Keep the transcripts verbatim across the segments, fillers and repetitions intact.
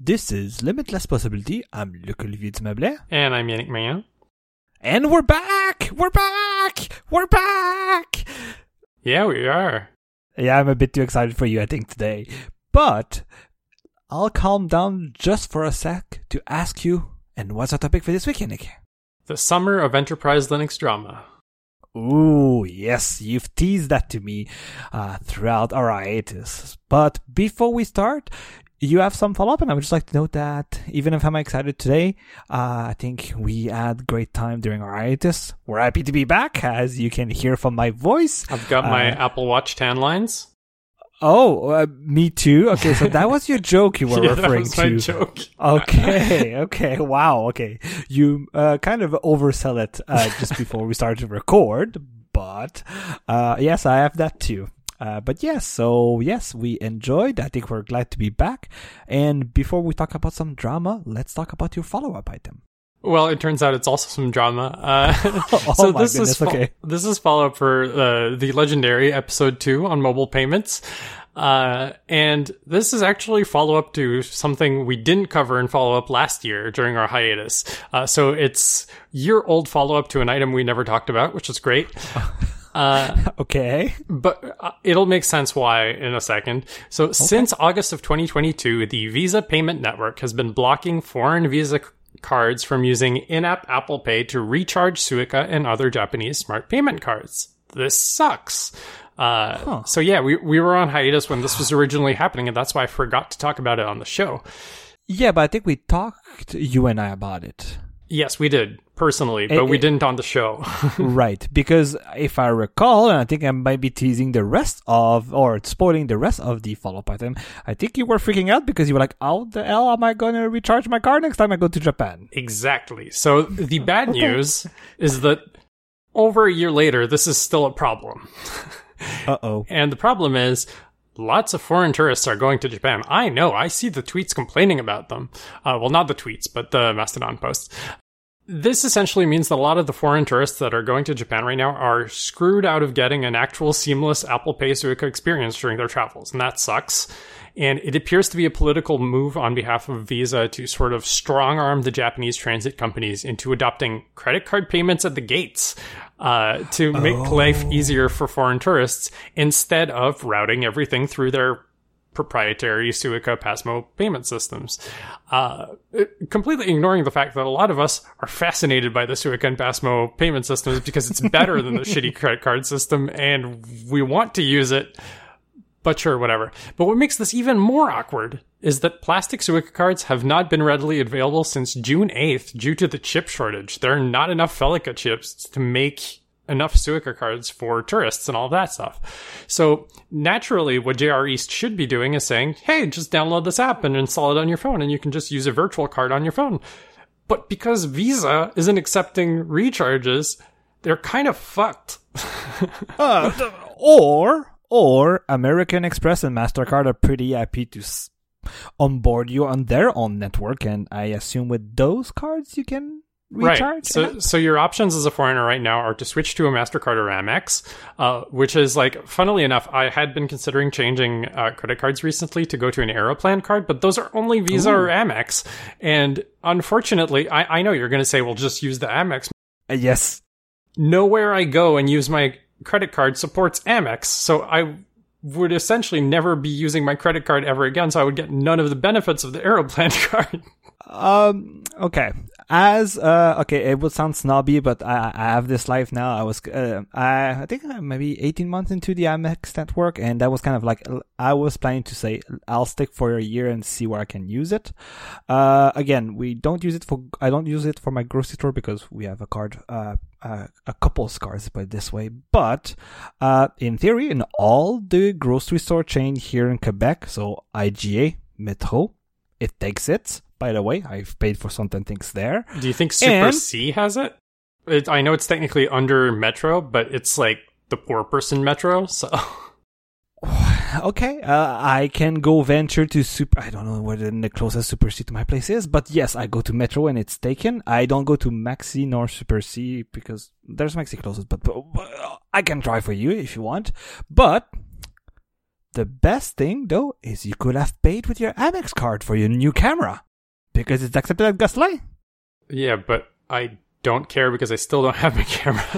This is Limitless Possibility. I'm Luc-Olivier Dumablet. And I'm Yannick Mayan. And we're back! We're back! We're back! Yeah, we are. Yeah, I'm a bit too excited for you, I think, today. But I'll calm down just for a sec to ask you, and what's our topic for this week, Yannick? The Summer of Enterprise Linux Drama. Ooh, yes, you've teased that to me uh, throughout our hiatus. But before we start, you have some follow-up, and I would just like to note that even if I'm excited today, uh, I think we had great time during our hiatus. We're happy to be back, as you can hear from my voice. I've got my uh, Apple Watch tan lines. Oh, uh, me too. Okay, so that was your joke you were yeah, referring that was to. my joke. Okay, okay, wow, okay. You uh, kind of oversell it uh, just before we started to record, but uh, yes, I have that too. Uh, but yes, so yes, we enjoyed. I think we're glad to be back. And before we talk about some drama, let's talk about your follow-up item. Well, it turns out it's also some drama. Uh, oh so my this goodness, is fo- okay. This is follow-up for uh, the legendary episode two on mobile payments. Uh, and this is actually follow-up to something we didn't cover in follow-up last year during our hiatus. Uh, so it's year-old follow-up to an item we never talked about, which is great. Uh, okay. But uh, it'll make sense why in a second. So okay. Since August of twenty twenty-two, the Visa Payment Network has been blocking foreign Visa c- cards from using in-app Apple Pay to recharge Suica and other Japanese smart payment cards. This sucks. Uh, huh. So yeah, we, we were on hiatus when this was originally happening, and that's why I forgot to talk about it on the show. Yeah, but I think we talked, you and I, about it. Yes, we did, personally, but it, we didn't on the show. Right, because if I recall, and I think I might be teasing the rest of, or spoiling the rest of the follow-up item, I think you were freaking out because you were like, how the hell am I going to recharge my card next time I go to Japan? Exactly. So the bad okay. news is that over a year later, this is still a problem. Uh-oh. And the problem is, lots of foreign tourists are going to Japan. I know. I see the tweets complaining about them. Uh, well, not the tweets, but the Mastodon posts. This essentially means that a lot of the foreign tourists that are going to Japan right now are screwed out of getting an actual seamless Apple Pay Suica experience during their travels, and that sucks. And it appears to be a political move on behalf of Visa to sort of strong-arm the Japanese transit companies into adopting credit card payments at the gates uh, to make oh. life easier for foreign tourists instead of routing everything through their proprietary Suica Pasmo payment systems. Uh, completely ignoring the fact that a lot of us are fascinated by the Suica and Pasmo payment systems because it's better than the shitty credit card system, and we want to use it. But sure, whatever. But what makes this even more awkward is that plastic Suica cards have not been readily available since June eighth due to the chip shortage. There are not enough Felica chips to make enough Suica cards for tourists and all that stuff. So naturally, what J R East should be doing is saying, hey, just download this app and install it on your phone, and you can just use a virtual card on your phone. But because Visa isn't accepting recharges, they're kind of fucked. uh, or... Or American Express and MasterCard are pretty happy to s- onboard you on their own network, and I assume with those cards you can recharge? Right. So, so your options as a foreigner right now are to switch to a MasterCard or Amex, uh, which is like, funnily enough, I had been considering changing uh, credit cards recently to go to an Aeroplan card, but those are only Visa Ooh. Or Amex. And unfortunately, I, I know you're going to say, well, just use the Amex. Uh, yes. Nowhere I go and use my credit card supports Amex, so I would essentially never be using my credit card ever again, so I would get none of the benefits of the Aeroplan card. Um, okay. As, uh, okay, it would sound snobby, but I, I have this life now. I was, uh, I, I think maybe eighteen months into the Amex network, and that was kind of like, I was planning to say, I'll stick for a year and see where I can use it. Uh, again, we don't use it for, I don't use it for my grocery store because we have a card, uh, uh a couple of cards, put it this way. But, uh, in theory, in all the grocery store chain here in Quebec, so I G A, Metro, it takes it. By the way, I've paid for certain things there. Do you think Super and, C has it? it? I know it's technically under Metro, but it's like the poor person Metro, so... Okay, uh, I can go venture to Super... I don't know where the closest Super C to my place is, but yes, I go to Metro and it's taken. I don't go to Maxi nor Super C because there's Maxi closest, but, but I can try for you if you want. But The best thing, though, is you could have paid with your Amex card for your new camera. Because it's accepted at Gosselin. Yeah, but I don't care because I still don't have my camera.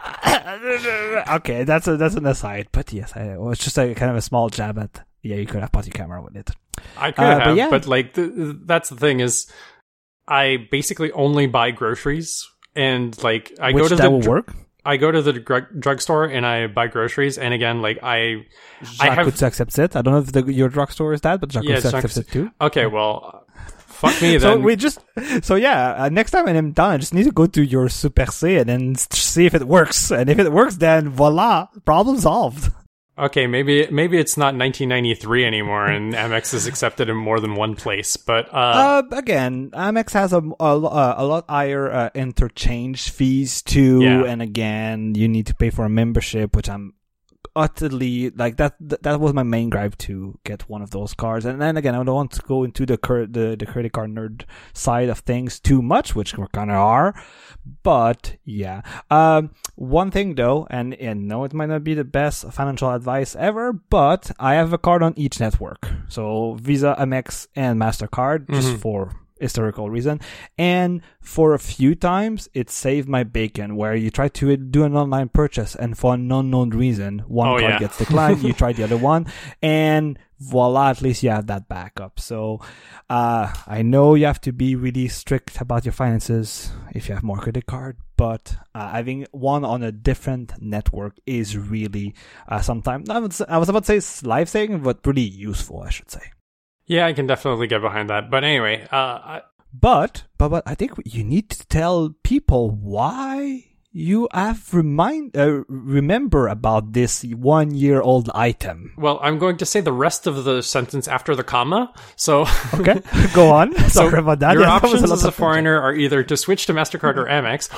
Okay, that's a, that's an aside. But yes, I, it was just a kind of a small jab at, yeah, you could have bought your camera with it. I could Uh, have, but yeah. but like, the, that's the thing is, I basically only buy groceries. And like, I Which go to that the will dr- work. I go to the drug drugstore and I buy groceries. And again, like I, I have Jacques accepts it. I don't know if the, your drugstore is that, but Jacques Yes, Jacques- accepts it too. okay, well, fuck me then. So we just, so yeah, uh, next time when I'm done, I just need to go to your Super C and then s- see if it works. And if it works, then voila, problem solved. Okay, maybe maybe it's not nineteen ninety-three anymore, and Amex is accepted in more than one place. But uh, Uh, again, Amex has a, a, lo- a lot higher uh, interchange fees too. Yeah. And again, you need to pay for a membership, which I'm utterly like that. Th- that was my main gripe to get one of those cards. And then again, I don't want to go into the cur- the, the credit card nerd side of things too much, which we kind of are. But yeah, um, one thing though, and and no, it might not be the best financial advice ever, but I have a card on each network, so Visa, Amex, and Mastercard, just Mhm. for historical reason. And for a few times, it saved my bacon, where you try to do an online purchase, and for an unknown reason, one Oh, card yeah. gets declined. You try the other one, and voila, at least you have that backup. So uh I know you have to be really strict about your finances if you have more credit card, but uh, having one on a different network is really uh sometimes, I, would say, I was about to say life saving, but pretty useful, I should say. yeah, I can definitely get behind that. But anyway, uh, I, But, but, but I think you need to tell people why you have remind, uh, remember about this one year old item. well, I'm going to say the rest of the sentence after the comma. So, Okay, go on. so Sorry about that. your Yeah, that was options a lot as a of- foreigner are either to switch to MasterCard or Amex,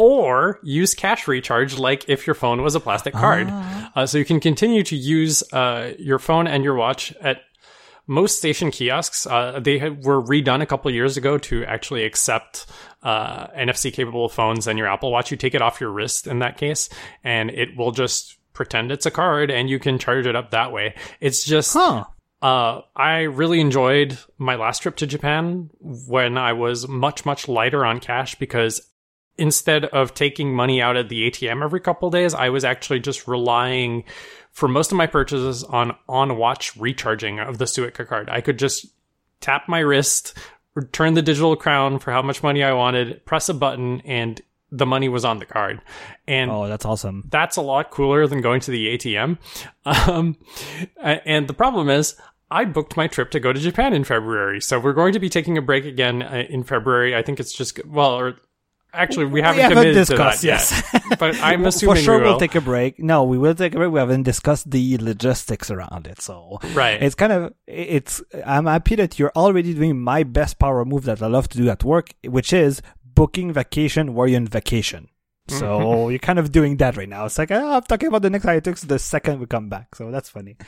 or use cash recharge, like if your phone was a plastic card. Ah. Uh, so you can continue to use uh, your phone and your watch at most station kiosks. Uh, they had, were redone a couple years ago to actually accept uh, N F C capable phones and your Apple Watch. You take it off your wrist in that case, and it will just pretend it's a card, and you can charge it up that way. It's just, Huh. uh, I really enjoyed my last trip to Japan when I was much, much lighter on cash, because instead of taking money out at the A T M every couple days, I was actually just relying for most of my purchases on on-watch recharging of the Suica card. I could just tap my wrist, turn the digital crown for how much money I wanted, press a button, and the money was on the card. And Oh, that's awesome. that's a lot cooler than going to the A T M. Um, and the problem is, I booked my trip to go to Japan in February. So we're going to be taking a break again uh, in February. I think it's just, well, or actually, we haven't We haven't committed discussed, to that yes. yet. But I'm For assuming sure we will. we'll take a break. No, we will take a break. We haven't discussed the logistics around it. So Right. it's kind of, it's, I'm happy that you're already doing my best power move that I love to do at work, which is booking vacation while you're on vacation. So you're kind of doing that right now. It's like, oh, I'm talking about the next items the second we come back. So that's funny.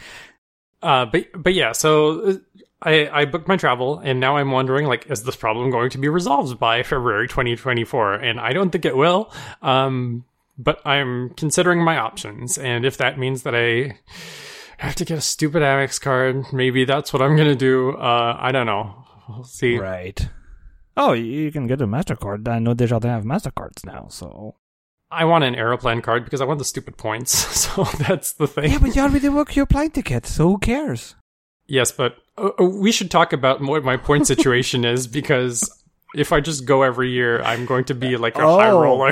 Uh, but but yeah, so uh, I I booked my travel, and now I'm wondering, like, is this problem going to be resolved by February twenty twenty-four? And I don't think it will. Um, but I'm considering my options, and if that means that I have to get a stupid Amex card, maybe that's what I'm gonna do. Uh, I don't know. We'll see. Right. Oh, you can get a MasterCard. I know Desjardins have MasterCards now, so. I want an Aeroplan card because I want the stupid points. So that's the thing. Yeah, but you already booked your plane ticket, so who cares? Yes, but uh, uh, we should talk about what my point situation is, because if I just go every year, I'm going to be like a Oh. high roller.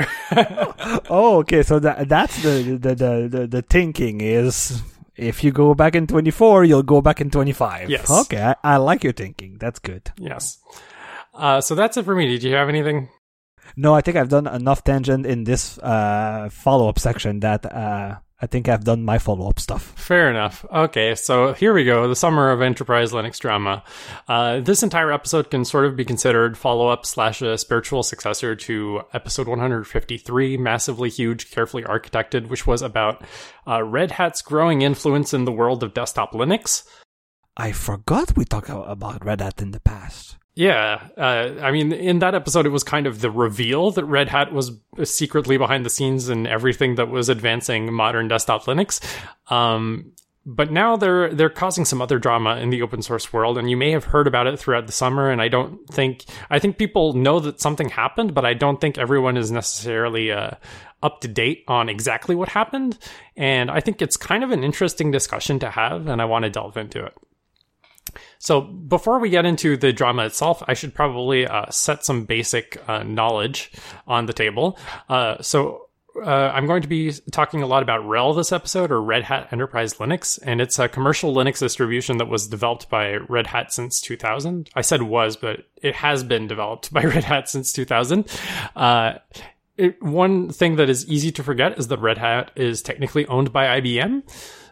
Oh, okay. So that that's the the, the the the thinking is, if you go back in twenty-four, you'll go back in twenty-five. Yes. Okay, I, I like your thinking. That's good. Yes. Uh, so that's it for me. Did you have anything? No, I think I've done enough tangent in this uh, follow-up section that uh, I think I've done my follow-up stuff. Fair enough. Okay, so here we go. The Summer of Enterprise Linux Drama. Uh, this entire episode can sort of be considered follow-up slash a spiritual successor to episode one hundred fifty-three, Massively Huge, Carefully Architected, which was about uh, Red Hat's growing influence in the world of desktop Linux. I forgot we talked about Red Hat in the past. Yeah, uh, I mean, in that episode, it was kind of the reveal that Red Hat was secretly behind the scenes and everything that was advancing modern desktop Linux. Um, but now they're they're causing some other drama in the open source world, and you may have heard about it throughout the summer. And I don't think I think people know that something happened, but I don't think everyone is necessarily uh, up to date on exactly what happened. And I think it's kind of an interesting discussion to have, and I want to delve into it. So before we get into the drama itself, I should probably uh, set some basic uh, knowledge on the table. Uh, so. Uh, I'm going to be talking a lot about RHEL this episode, or Red Hat Enterprise Linux, and it's a commercial Linux distribution that was developed by Red Hat since two thousand. I said was, but it has been developed by Red Hat since two thousand. Uh, it, one thing that is easy to forget is that Red Hat is technically owned by I B M.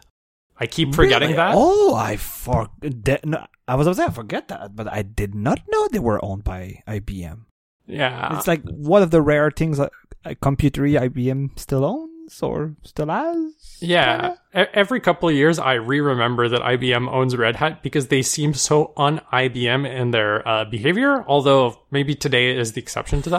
I keep forgetting really? that. Oh, I for no, I was about to say I forget that, but I did not know they were owned by I B M. Yeah, it's like one of the rare things that uh, computery I B M still owns or still has. Yeah, kinda? Every couple of years I re-remember that I B M owns Red Hat because they seem so un-I B M in their uh, behavior, although maybe today is the exception to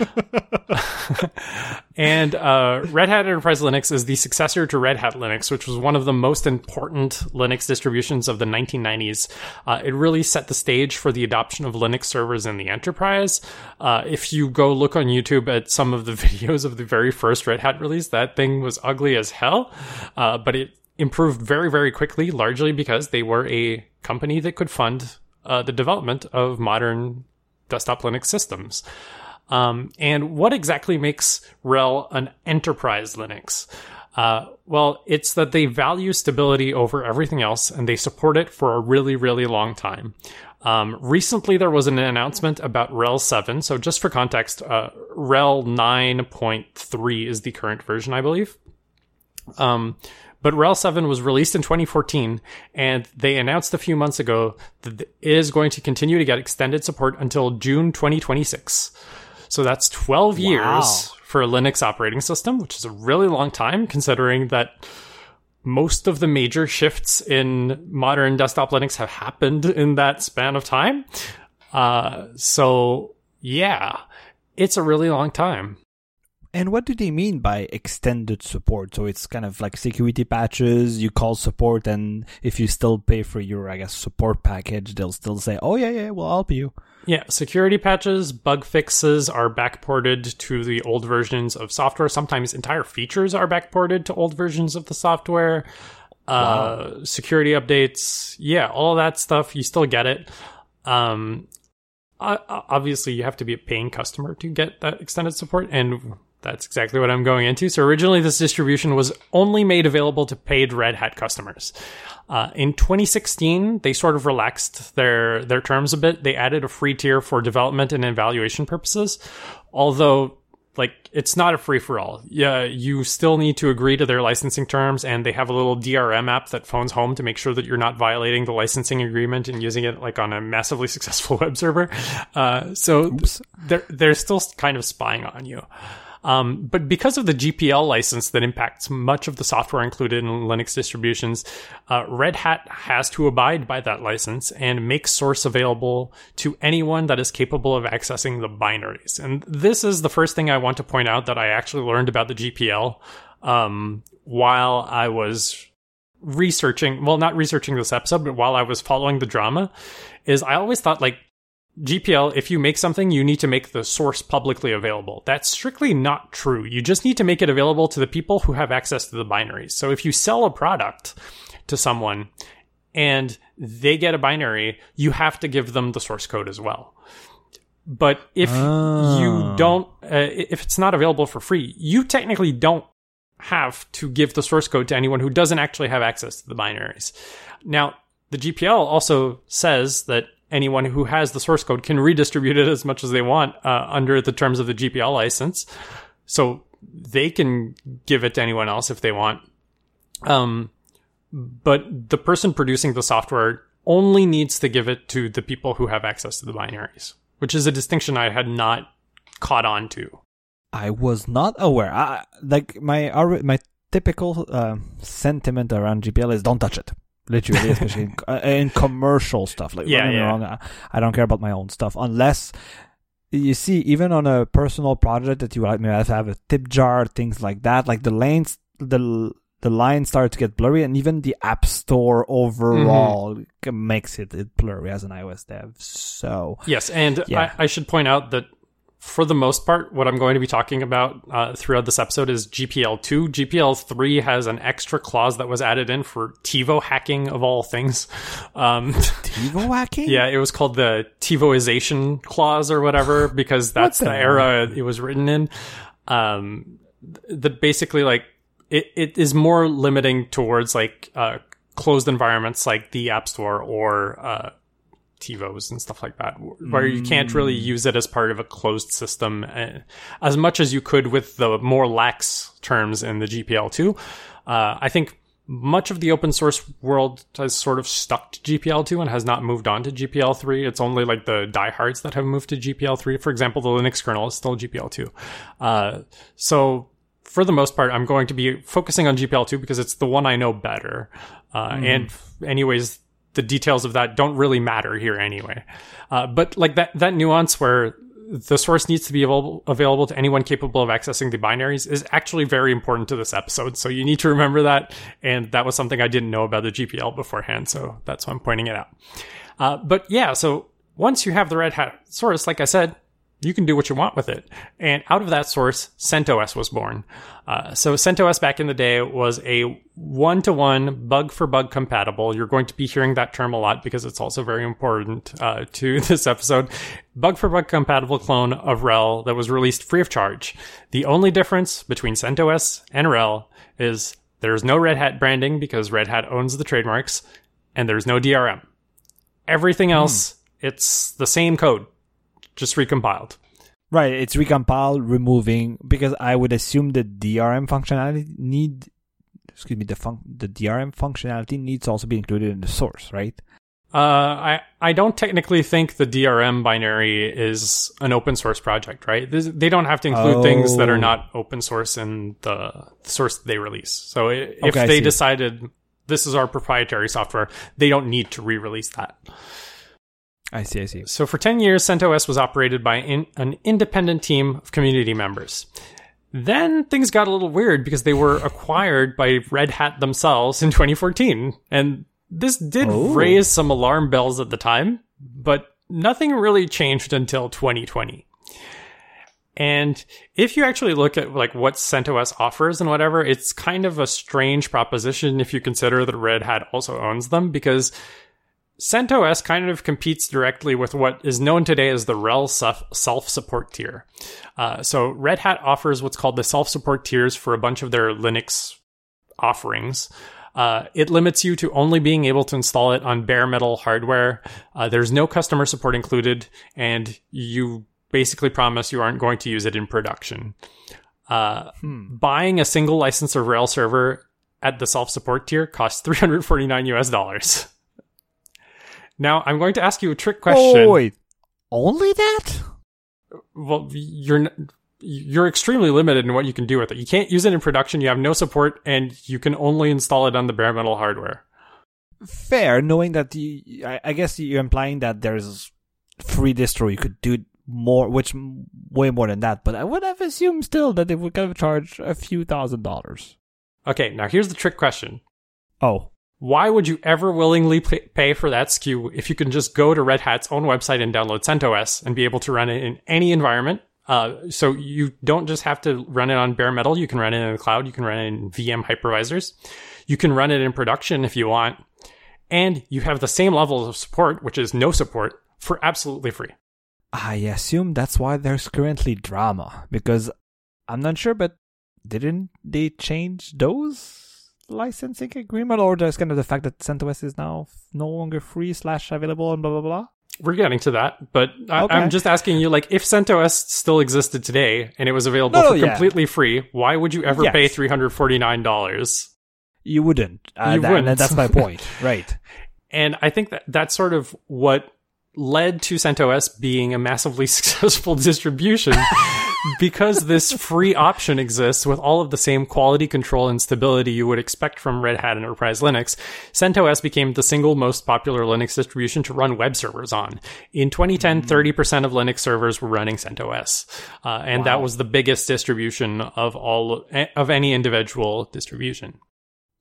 that. And uh, Red Hat Enterprise Linux is the successor to Red Hat Linux, which was one of the most important Linux distributions of the nineteen nineties. Uh, it really set the stage for the adoption of Linux servers in the enterprise. Uh, if you go look on YouTube at some of the videos of the very first Red Hat release, that thing was ugly as hell. Uh, but it improved very, very quickly, largely because they were a company that could fund uh, the development of modern desktop Linux systems. Um, and what exactly makes RHEL an enterprise Linux? Uh, well, it's that they value stability over everything else, and they support it for a really, really long time. Um, recently, there was an announcement about RHEL seven. So just for context, uh, RHEL nine point three is the current version, I believe. Um, but RHEL seven was released in twenty fourteen, and they announced a few months ago that it is going to continue to get extended support until June twenty twenty-six. So that's twelve Wow. years for a Linux operating system, which is a really long time considering that most of the major shifts in modern desktop Linux have happened in that span of time. Uh, so yeah, it's a really long time. And what do they mean by extended support? So it's kind of like security patches, you call support, and if you still pay for your, I guess, support package, they'll still say, oh, yeah, yeah, we'll help you. Yeah, security patches, bug fixes are backported to the old versions of software. Sometimes entire features are backported to old versions of the software. Uh, wow. Security updates, yeah, all of that stuff, you still get it. Um, obviously, you have to be a paying customer to get that extended support, and that's exactly what I'm going into. So originally, this distribution was only made available to paid Red Hat customers. Uh, in twenty sixteen, they sort of relaxed their, their terms a bit. They added a free tier for development and evaluation purposes. Although, like, it's not a free-for-all. Yeah, you still need to agree to their licensing terms, and they have a little D R M app that phones home to make sure that you're not violating the licensing agreement and using it, like, on a massively successful web server. Uh, so Oops. they're, they're still kind of spying on you. Um, but because of the G P L license that impacts much of the software included in Linux distributions, uh, Red Hat has to abide by that license and make source available to anyone that is capable of accessing the binaries. And this is the first thing I want to point out that I actually learned about the G P L um, while I was researching, well, not researching this episode, but while I was following the drama, is I always thought, like, G P L, if you make something, you need to make the source publicly available. That's strictly not true. You just need to make it available to the people who have access to the binaries. So if you sell a product to someone and they get a binary, you have to give them the source code as well. But if oh. you don't, uh, if it's not available for free, you technically don't have to give the source code to anyone who doesn't actually have access to the binaries. Now, the G P L also says that anyone who has the source code can redistribute it as much as they want uh, under the terms of the G P L license. So they can give it to anyone else if they want. Um, but the person producing the software only needs to give it to the people who have access to the binaries, which is a distinction I had not caught on to. I was not aware. I, like my my typical uh, sentiment around G P L is don't touch it. Literally, especially in, uh, in commercial stuff. Like, yeah, don't get me yeah. wrong, I, I don't care about my own stuff unless you see, even on a personal project that you like, maybe have to have a tip jar, things like that. Like the lanes, the the lines start to get blurry, and even the App Store overall mm-hmm. makes it, it blurry as an iOS dev. So yes, and yeah. I, I should point out that for the most part, what I'm going to be talking about uh, throughout this episode is G P L two. G P L three has an extra clause that was added in for TiVo hacking, of all things. Um, TiVo hacking? Yeah, it was called the TiVoization clause or whatever, because that's the, the era it was written in. Um, that basically, like, it, it is more limiting towards, like, uh, closed environments like the App Store or uh TiVos and stuff like that, where you can't really use it as part of a closed system uh, as much as you could with the more lax terms in the G P L two. Uh, I think much of the open source world has sort of stuck to G P L two and has not moved on to G P L three. It's only like the diehards that have moved to G P L three. For example, the Linux kernel is still G P L two. Uh, so for the most part, I'm going to be focusing on G P L two because it's the one I know better. Uh, mm. And anyways, the details of that don't really matter here anyway. Uh, but like that, that nuance where the source needs to be available, available to anyone capable of accessing the binaries is actually very important to this episode. So you need to remember that. And that was something I didn't know about the G P L beforehand. So that's why I'm pointing it out. Uh, but yeah, so once you have the Red Hat source, like I said, you can do what you want with it. And out of that source, CentOS was born. Uh, so CentOS back in the day was a one-to-one, bug-for-bug compatible. You're going to be hearing that term a lot because it's also very important uh, to this episode. Bug-for-bug compatible clone of RHEL that was released free of charge. The only difference between CentOS and RHEL is there's no Red Hat branding because Red Hat owns the trademarks, and there's no D R M. Everything else, mm. it's the same code, just recompiled. Right, it's recompiled, removing, because I would assume the D R M functionality need, excuse me, the fun, the D R M functionality needs to also be included in the source, right? Uh, I, I don't technically think the D R M binary is an open source project, right? This, they don't have to include oh. things that are not open source in the source they release. So if okay, they decided this is our proprietary software, they don't need to re-release that. I see, I see. So for ten years, CentOS was operated by in, an independent team of community members. Then things got a little weird because they were acquired by Red Hat themselves in twenty fourteen. And this did oh. raise some alarm bells at the time, but nothing really changed until twenty twenty. And if you actually look at like what CentOS offers and whatever, it's kind of a strange proposition if you consider that Red Hat also owns them, because CentOS kind of competes directly with what is known today as the RHEL self-support tier. Uh, so Red Hat offers what's called the self-support tiers for a bunch of their Linux offerings. Uh, it limits you to only being able to install it on bare metal hardware. Uh, there's no customer support included, and you basically promise you aren't going to use it in production. Uh, hmm. Buying a single license of RHEL server at the self-support tier costs three hundred forty-nine U S dollars. Now, I'm going to ask you a trick question. Oh, wait. Only that? Well, you're you're extremely limited in what you can do with it. You can't use it in production, you have no support, and you can only install it on the bare metal hardware. Fair, knowing that you, I, I guess you're implying that there's free distro, you could do more, which way more than that, but I would have assumed still that they would have charged a few thousand dollars. Okay, now here's the trick question. Oh. Why would you ever willingly pay for that S K U if you can just go to Red Hat's own website and download CentOS and be able to run it in any environment? Uh, so you don't just have to run it on bare metal. You can run it in the cloud. You can run it in V M hypervisors. You can run it in production if you want. And you have the same level of support, which is no support, for absolutely free. I assume that's why there's currently drama, because I'm not sure, but didn't they change those licensing agreement, or just kind of the fact that CentOS is now no longer free slash available and blah blah blah? We're getting to that, but I, okay. I'm just asking you, like, if CentOS still existed today and it was available no, for yeah. completely free, why would you ever yes. pay three hundred forty-nine dollars? You wouldn't. Uh, you that, wouldn't. That's my point, right? And I think that that's sort of what led to CentOS being a massively successful distribution. Because this free option exists with all of the same quality control and stability you would expect from Red Hat Enterprise Linux, CentOS became the single most popular Linux distribution to run web servers on. In twenty ten, mm. thirty percent of Linux servers were running CentOS. Uh, and wow. that was the biggest distribution of all of any individual distribution.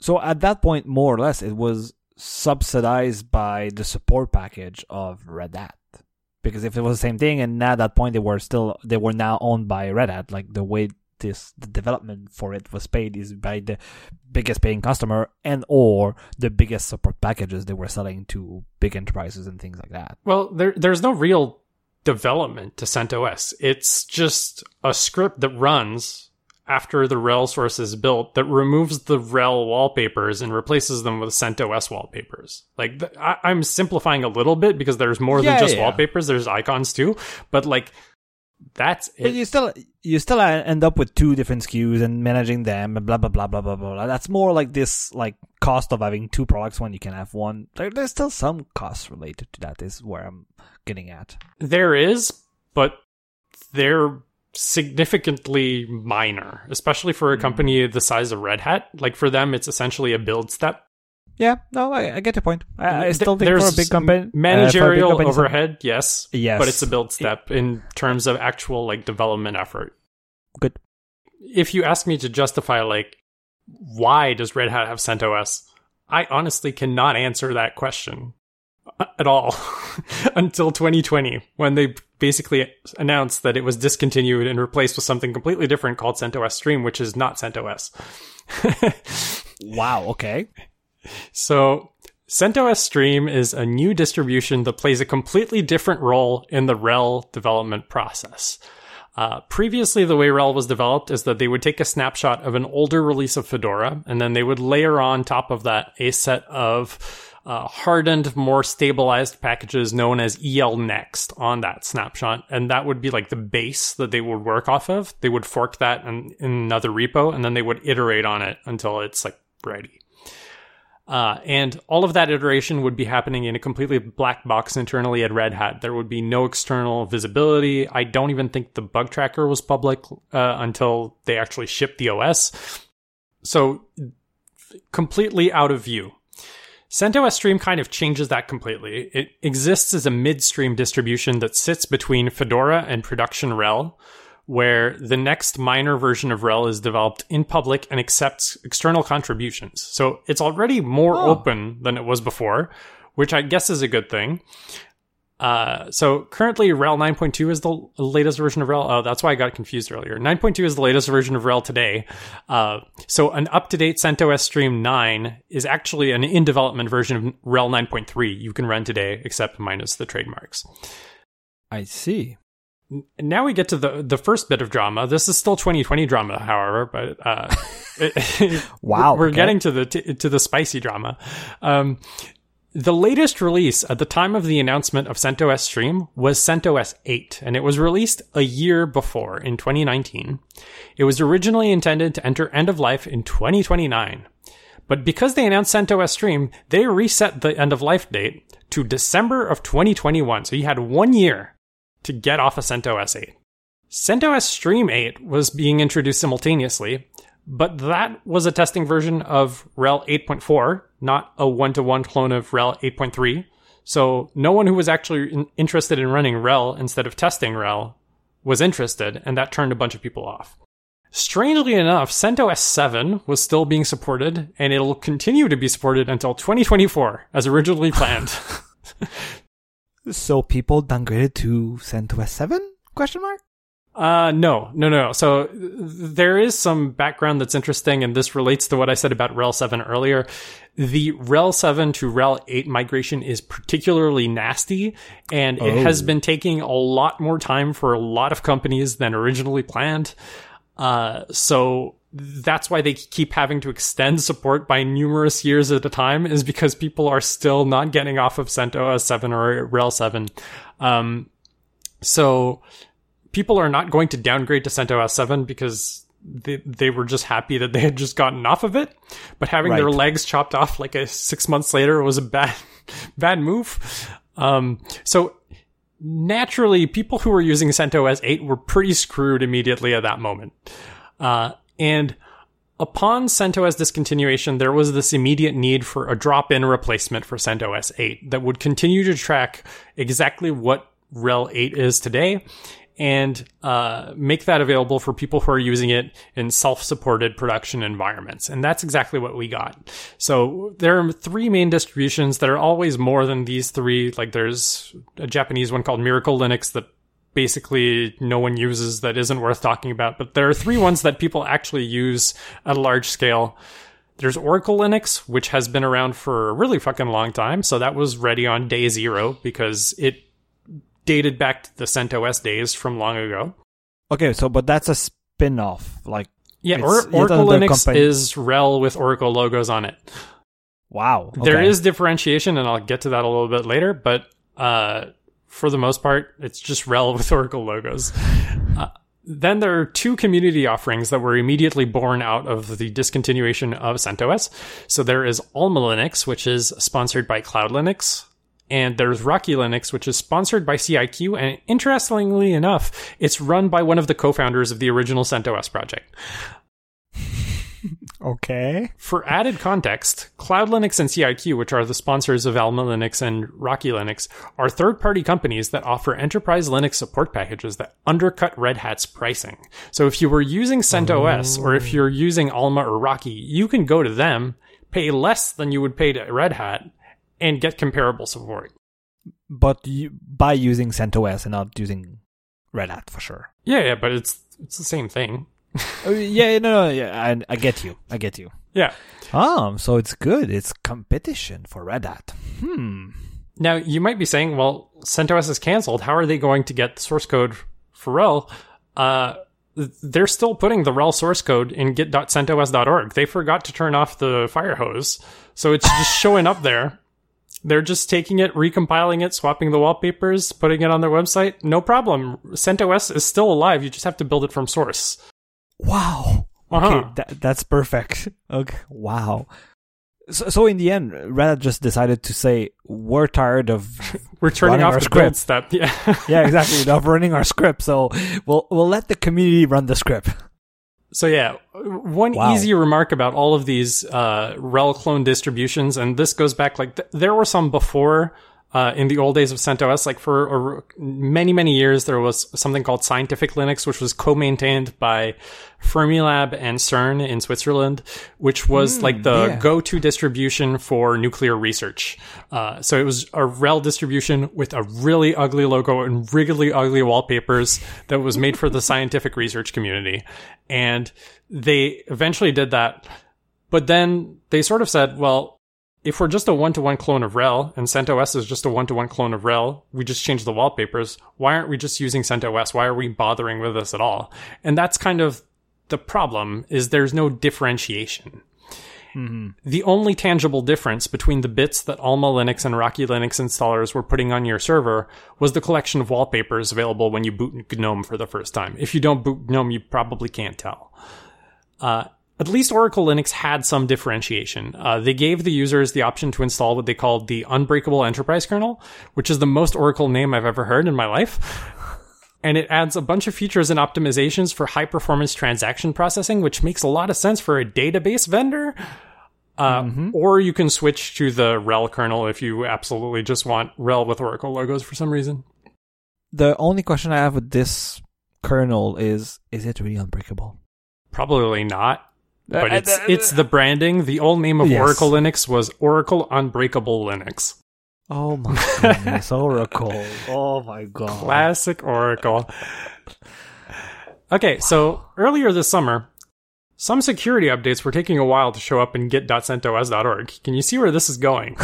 So at that point, more or less, it was subsidized by the support package of Red Hat. Because if it was the same thing, and at that point they were still they were now owned by Red Hat, like the way this the development for it was paid is by the biggest paying customer and or the biggest support packages they were selling to big enterprises and things like that. Well, there there's no real development to CentOS. It's just a script that runs after the RHEL source is built that removes the RHEL wallpapers and replaces them with CentOS wallpapers. Like, th- I- I'm simplifying a little bit because there's more yeah, than just yeah. wallpapers. There's icons too. But, like, that's it. But you still you still end up with two different S K Us and managing them and blah, blah, blah, blah, blah, blah. That's more like this, like, cost of having two products when you can have one. There, there's still some costs related to that is where I'm getting at. There is, but they're significantly minor, especially for a company the size of Red Hat. Like, for them, it's essentially a build step. Yeah, no, I, I get your point. I, I still think There's for a big company, managerial uh, big company, overhead, yes, yes, but it's a build step in terms of actual like development effort. Good. If you ask me to justify like why does Red Hat have CentOS, I honestly cannot answer that question at all until twenty twenty, when they basically announced that it was discontinued and replaced with something completely different called CentOS Stream, which is not CentOS. Wow, okay. So CentOS Stream is a new distribution that plays a completely different role in the RHEL development process. Uh, previously, the way RHEL was developed is that they would take a snapshot of an older release of Fedora, and then they would layer on top of that a set of uh, hardened, more stabilized packages known as E L Next on that snapshot. And that would be like the base that they would work off of. They would fork that in, in another repo, and then they would iterate on it until it's like ready. Uh, and all of that iteration would be happening in a completely black box internally at Red Hat. There would be no external visibility. I don't even think the bug tracker was public uh, until they actually shipped the O S. So completely out of view. CentOS Stream kind of changes that completely. It exists as a midstream distribution that sits between Fedora and production RHEL, where the next minor version of RHEL is developed in public and accepts external contributions. So it's already more oh. open than it was before, which I guess is a good thing. Uh, so currently RHEL nine point two is the latest version of RHEL. Oh, that's why I got confused earlier. nine point two is the latest version of RHEL today. Uh, so an up-to-date CentOS Stream nine is actually an in-development version of RHEL nine point three you can run today, except minus the trademarks. I see. Now we get to the the first bit of drama. This is still twenty twenty drama, however, but uh, it, wow, we're okay. getting to the to, to the spicy drama. Um, the latest release at the time of the announcement of CentOS Stream was CentOS eight, and it was released a year before in twenty nineteen. It was originally intended to enter end of life in twenty twenty-nine, but because they announced CentOS Stream, they reset the end of life date to December of twenty twenty-one. So you had one year to get off of CentOS eight. CentOS Stream eight was being introduced simultaneously, but that was a testing version of RHEL eight point four, not a one-to-one clone of RHEL eight point three. So no one who was actually in- interested in running RHEL instead of testing RHEL was interested, and that turned a bunch of people off. Strangely enough, CentOS seven was still being supported, and it'll continue to be supported until twenty twenty-four, as originally planned. So people downgraded to CentOS seven? Question mark? Uh, no, no, no. So th- there is some background that's interesting, and this relates to what I said about RHEL seven earlier. The RHEL seven to RHEL eight migration is particularly nasty, and oh. it has been taking a lot more time for a lot of companies than originally planned. Uh, so that's why they keep having to extend support by numerous years at a time, is because people are still not getting off of CentOS seven or RHEL seven. Um, so people are not going to downgrade to CentOS seven because they, they were just happy that they had just gotten off of it. But having right. their legs chopped off like a six months later was a bad, bad move. Um, so naturally, people who were using CentOS eight were pretty screwed immediately at that moment. Uh, And upon CentOS discontinuation, there was this immediate need for a drop-in replacement for CentOS eight that would continue to track exactly what RHEL eight is today, and uh, make that available for people who are using it in self-supported production environments. And that's exactly what we got. So there are three main distributions that are always more than these three. Like there's a Japanese one called Miracle Linux that basically no one uses, that isn't worth talking about. But there are three ones that people actually use at a large scale. There's Oracle Linux, which has been around for a really fucking long time. So that was ready on day zero because it dated back to the CentOS days from long ago. Okay, so but that's a spin-off. Like, yeah, or, Oracle Linux company. Is RHEL with Oracle logos on it. Wow. Okay. There is differentiation, and I'll get to that a little bit later, but uh, for the most part, it's just RHEL with Oracle logos. Uh, then there are two community offerings that were immediately born out of the discontinuation of CentOS. So there is Alma Linux, which is sponsored by Cloud Linux. And there's Rocky Linux, which is sponsored by C I Q. And interestingly enough, it's run by one of the co-founders of the original CentOS project. Okay. For added context, Cloud Linux and C I Q, which are the sponsors of Alma Linux and Rocky Linux, are third-party companies that offer enterprise Linux support packages that undercut Red Hat's pricing. So if you were using CentOS, oh. or if you're using Alma or Rocky, you can go to them, pay less than you would pay to Red Hat, and get comparable support. But you, by using CentOS and not using Red Hat, for sure. Yeah, yeah, but it's it's the same thing. uh, yeah, no, no, yeah, I, I get you. I get you. Yeah. Oh, so it's good. It's competition for Red Hat. Hmm. Now, you might be saying, well, CentOS is canceled. How are they going to get the source code for RHEL? Uh, they're still putting the RHEL source code in git dot centos dot org. They forgot to turn off the fire hose. So it's just showing up there. They're just taking it, recompiling it, swapping the wallpapers, putting it on their website. No problem. CentOS is still alive. You just have to build it from source. Wow. Uh-huh. Okay, that, that's perfect. Okay. Wow. So, so in the end, Red Hat just decided to say, we're tired of we're turning off the script. build step. Yeah. Yeah, exactly. Of running our script. So we'll we'll let the community run the script. So yeah, one wow. easy remark about all of these uh, RHEL clone distributions, and this goes back, like, th- there were some before uh, in the old days of CentOS. Like for uh, many, many years, there was something called Scientific Linux, which was co-maintained by Fermilab and CERN in Switzerland, which was mm, like the yeah. go-to distribution for nuclear research. Uh, so it was a RHEL distribution with a really ugly logo and really ugly wallpapers that was made for the scientific research community. And they eventually did that. But then they sort of said, well, if we're just a one-to-one clone of RHEL, and CentOS is just a one-to-one clone of RHEL, we just changed the wallpapers, why aren't we just using CentOS? Why are we bothering with this at all? And that's kind of the problem, is there's no differentiation. Mm-hmm. The only tangible difference between the bits that Alma Linux and Rocky Linux installers were putting on your server was the collection of wallpapers available when you boot GNOME for the first time. If you don't boot GNOME, you probably can't tell. Uh, At least Oracle Linux had some differentiation. Uh, they gave the users the option to install what they called the Unbreakable Enterprise kernel, which is the most Oracle name I've ever heard in my life. And it adds a bunch of features and optimizations for high-performance transaction processing, which makes a lot of sense for a database vendor. Uh, mm-hmm. Or you can switch to the RHEL kernel if you absolutely just want RHEL with Oracle logos for some reason. The only question I have with this kernel is, is it really unbreakable? Probably not. But it's it's the branding. The old name of yes. Oracle Linux was Oracle Unbreakable Linux. Oh my goodness, Oracle. Oh my god. Classic Oracle. Okay, so earlier this summer, some security updates were taking a while to show up in git dot centos dot org. Can you see where this is going?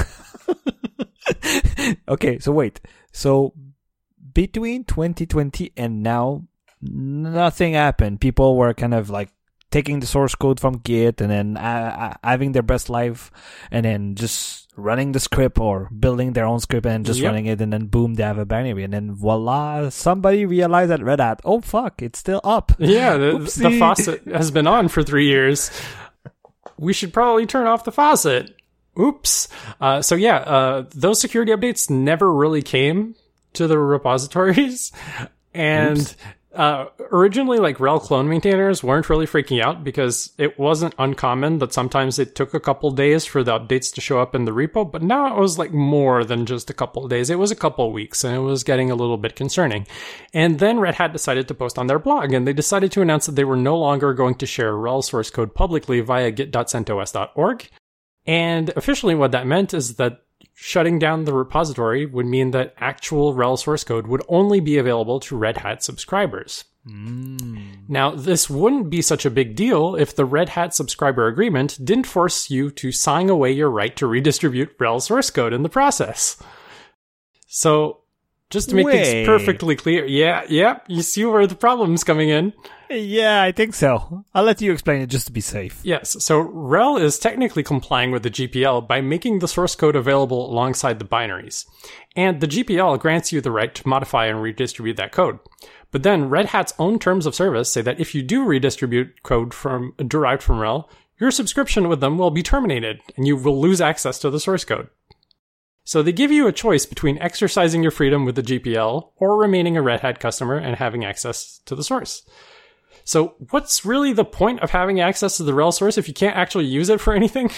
Okay, so wait. So between twenty twenty and now, nothing happened. People were kind of like taking the source code from Git and then uh, having their best life and then just running the script or building their own script and just yep. running it, and then boom, they have a binary, and then voila, somebody realized at Red Hat, oh fuck, it's still up. Yeah, the, the faucet has been on for three years. We should probably turn off the faucet. Oops. Uh, so yeah, uh, those security updates never really came to the repositories. And Oops. Uh, originally, like rel clone maintainers weren't really freaking out because it wasn't uncommon that sometimes it took a couple days for the updates to show up in the repo. But now it was like more than just a couple of days. It was a couple of weeks, and it was getting a little bit concerning. And then Red Hat decided to post on their blog, and they decided to announce that they were no longer going to share rel source code publicly via git dot centos dot org. And officially what that meant is that shutting down the repository would mean that actual rel source code would only be available to Red Hat subscribers. Mm. Now, this wouldn't be such a big deal if the Red Hat subscriber agreement didn't force you to sign away your right to redistribute rel source code in the process. So, just to make Wait. things perfectly clear, yeah, yeah, you see where the problem's coming in. Yeah, I think so. I'll let you explain it just to be safe. Yes, so rel is technically complying with the G P L by making the source code available alongside the binaries. And the G P L grants you the right to modify and redistribute that code. But then Red Hat's own terms of service say that if you do redistribute code from derived from rel, your subscription with them will be terminated and you will lose access to the source code. So they give you a choice between exercising your freedom with the G P L or remaining a Red Hat customer and having access to the source. So what's really the point of having access to the rel source if you can't actually use it for anything?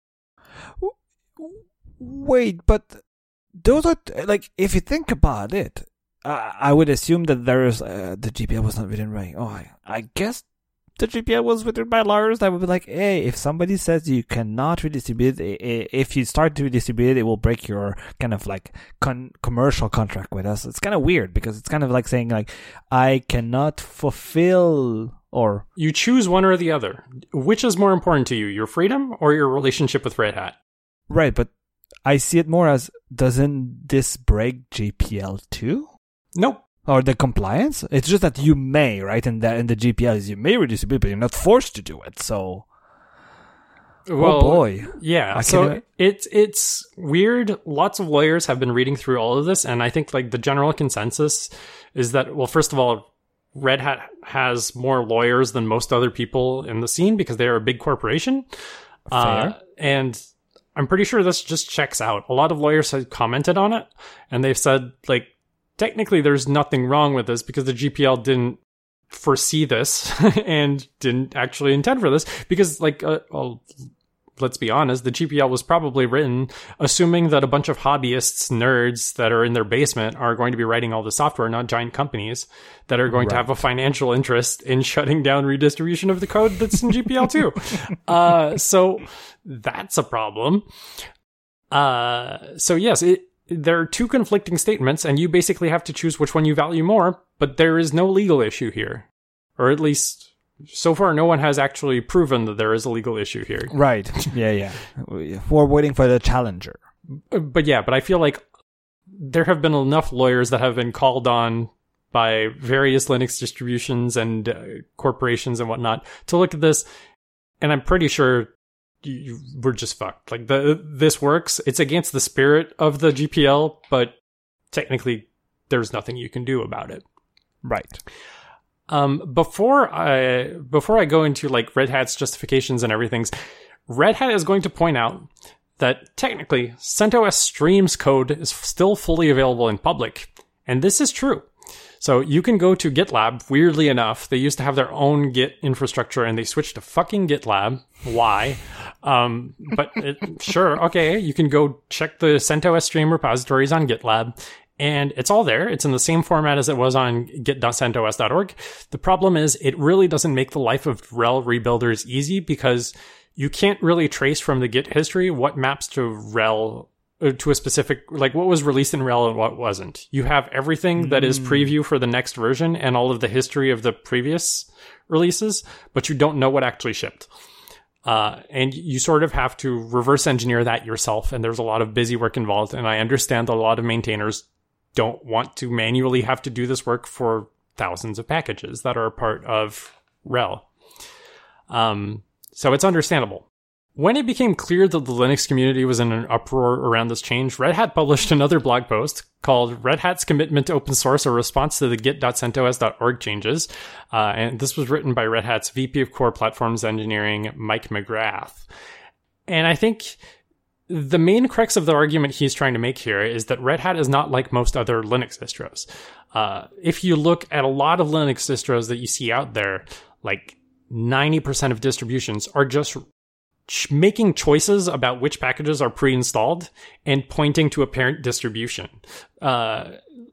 Wait, but those are, like, if you think about it, uh, I would assume that there is, uh, the G P L was not written right. Oh, I, I guess the G P L was written by lawyers that would be like, hey, if somebody says you cannot redistribute, if you start to redistribute it, it will break your kind of like con- commercial contract with us. It's kind of weird because it's kind of like saying like, I cannot fulfill or... You choose one or the other. Which is more important to you, your freedom or your relationship with Red Hat? Right, but I see it more as, doesn't this break G P L too? Nope. Or the compliance? It's just that you may, right? And that in the G P L is you may redistribute, but you're not forced to do it. So, well, oh boy, yeah. So it's it's weird. Lots of lawyers have been reading through all of this, and I think like the general consensus is that, well, first of all, Red Hat has more lawyers than most other people in the scene because they are a big corporation. Fair. Uh, and I'm pretty sure this just checks out. A lot of lawyers have commented on it, and they've said like, technically, there's nothing wrong with this because the G P L didn't foresee this and didn't actually intend for this. Because, like, uh, well, let's be honest, the G P L was probably written assuming that a bunch of hobbyists, nerds that are in their basement are going to be writing all the software, not giant companies that are going right. to have a financial interest in shutting down redistribution of the code that's in G P L too. uh, so that's a problem. Uh, so yes, it. There are two conflicting statements, and you basically have to choose which one you value more, but there is no legal issue here. Or at least, so far, no one has actually proven that there is a legal issue here. Right. Yeah, yeah. We're waiting for the challenger. But yeah, but I feel like there have been enough lawyers that have been called on by various Linux distributions and uh, corporations and whatnot to look at this, and I'm pretty sure You, we're just fucked. Like the this works. It's against the spirit of the G P L, but technically there's nothing you can do about it. Right. Um, before I before I go into like Red Hat's justifications and everything, Red Hat is going to point out that technically CentOS Streams code is still fully available in public, and this is true. So you can go to GitLab. Weirdly enough, they used to have their own Git infrastructure and they switched to fucking GitLab. Why? Um, but it, sure, okay, you can go check the CentOS Stream repositories on GitLab and it's all there. It's in the same format as it was on git dot centos dot org. The problem is it really doesn't make the life of rel rebuilders easy because you can't really trace from the Git history what maps to rel to a specific, like what was released in rel and what wasn't. You have everything that is preview for the next version and all of the history of the previous releases, but you don't know what actually shipped. Uh, and you sort of have to reverse engineer that yourself. And there's a lot of busy work involved. And I understand that a lot of maintainers don't want to manually have to do this work for thousands of packages that are a part of rel. Um, so it's understandable. When it became clear that the Linux community was in an uproar around this change, Red Hat published another blog post called Red Hat's Commitment to Open Source, a response to the git dot centos dot org changes. Uh, and this was written by Red Hat's V P of Core Platforms Engineering, Mike McGrath. And I think the main crux of the argument he's trying to make here is that Red Hat is not like most other Linux distros. Uh, if you look at a lot of Linux distros that you see out there, like ninety percent of distributions are just ch- making choices about which packages are pre-installed and pointing to a parent distribution. Uh,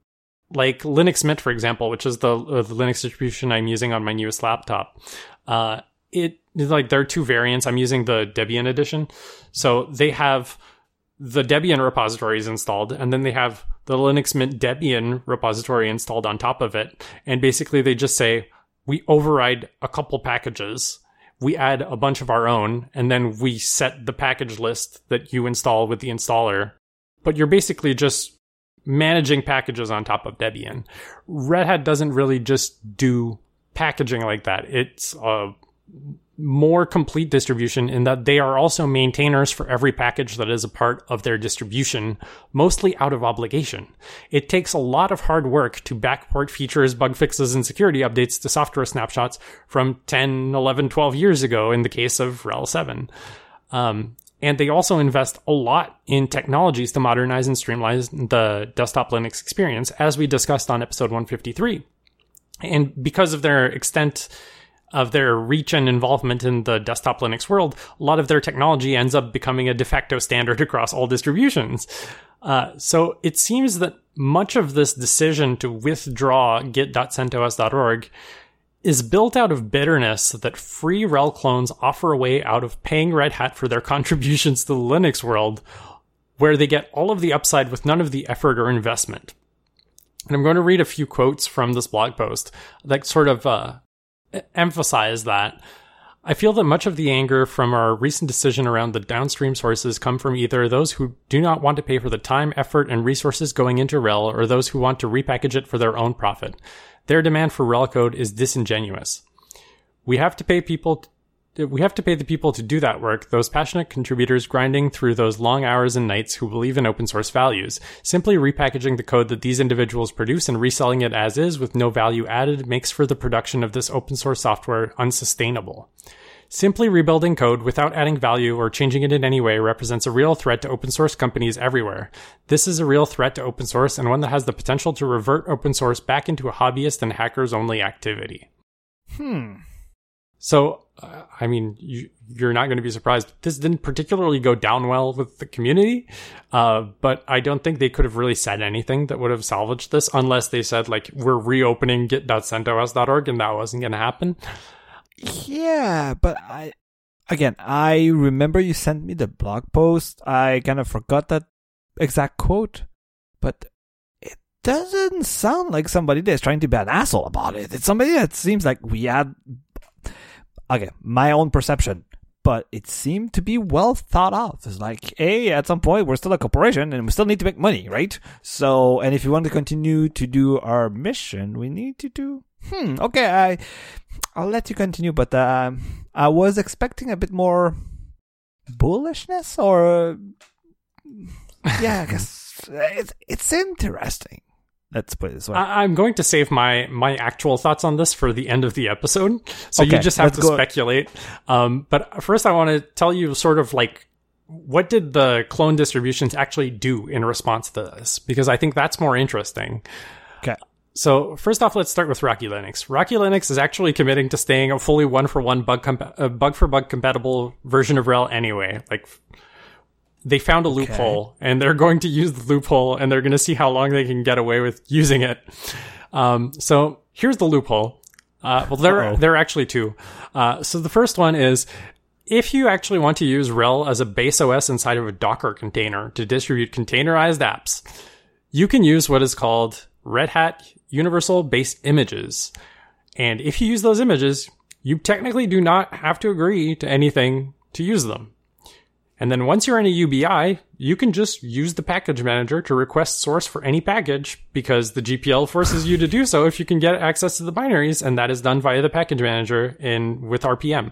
like Linux Mint, for example, which is the, uh, the Linux distribution I'm using on my newest laptop. Uh, it like there are two variants. I'm using the Debian edition. So they have the Debian repositories installed, and then they have the Linux Mint Debian repository installed on top of it. And basically they just say, we override a couple packages, we add a bunch of our own, and then we set the package list that you install with the installer. But you're basically just managing packages on top of Debian. Red Hat doesn't really just do packaging like that. It's a more complete distribution in that they are also maintainers for every package that is a part of their distribution, mostly out of obligation. It takes a lot of hard work to backport features, bug fixes, and security updates to software snapshots from ten, eleven, twelve years ago in the case of R H E L seven. Um, and they also invest a lot in technologies to modernize and streamline the desktop Linux experience, as we discussed on episode one fifty-three. And because of their extent of their reach and involvement in the desktop Linux world, a lot of their technology ends up becoming a de facto standard across all distributions. Uh, so it seems that much of this decision to withdraw git dot centos dot org is built out of bitterness that free R H E L clones offer a way out of paying Red Hat for their contributions to the Linux world, where they get all of the upside with none of the effort or investment. And I'm going to read a few quotes from this blog post that sort of uh, emphasize that. I feel that much of the anger from our recent decision around the downstream sources come from either those who do not want to pay for the time, effort, and resources going into R H E L, or those who want to repackage it for their own profit. Their demand for R H E L code is disingenuous. We have to pay people t- we have to pay the people to do that work, those passionate contributors grinding through those long hours and nights who believe in open source values. Simply repackaging the code that these individuals produce and reselling it as is with no value added makes for the production of this open source software unsustainable. Simply rebuilding code without adding value or changing it in any way represents a real threat to open source companies everywhere. This is a real threat to open source, and one that has the potential to revert open source back into a hobbyist and hackers-only activity. Hmm. So, uh, I mean, you, you're not going to be surprised. This didn't particularly go down well with the community, uh, but I don't think they could have really said anything that would have salvaged this, unless they said, like, we're reopening git dot centos dot org, and that wasn't going to happen. Yeah, but I, again, I remember you sent me the blog post. I kind of forgot that exact quote, but it doesn't sound like somebody that's trying to be an asshole about it. It's somebody that seems like we had, okay, my own perception, but it seemed to be well thought out. It's like, hey, at some point, we're still a corporation and we still need to make money, right? So, and if you want to continue to do our mission, we need to do, hmm, okay, I... I'll let you continue, but uh, I was expecting a bit more bullishness, or yeah, I guess it's it's interesting. Let's put it this way. I- I'm going to save my my actual thoughts on this for the end of the episode, so okay, you just have to go. speculate. Um, but first, I want to tell you sort of like, what did the clone distributions actually do in response to this? Because I think that's more interesting. Okay. So first off, let's start with Rocky Linux. Rocky Linux is actually committing to staying a fully one-for-one bug compa- uh, bug-for-bug compatible version of R H E L anyway. Like, they found a okay. loophole, and they're going to use the loophole, and they're going to see how long they can get away with using it. Um, so here's the loophole. Uh, well, there Uh-oh. there are actually two. Uh, so the first one is, if you actually want to use R H E L as a base O S inside of a Docker container to distribute containerized apps, you can use what is called Red Hat Universal Base Images. And if you use those images, you technically do not have to agree to anything to use them. And then once you're in a U B I, you can just use the package manager to request source for any package, because the G P L forces you to do so if you can get access to the binaries, and that is done via the package manager in with R P M.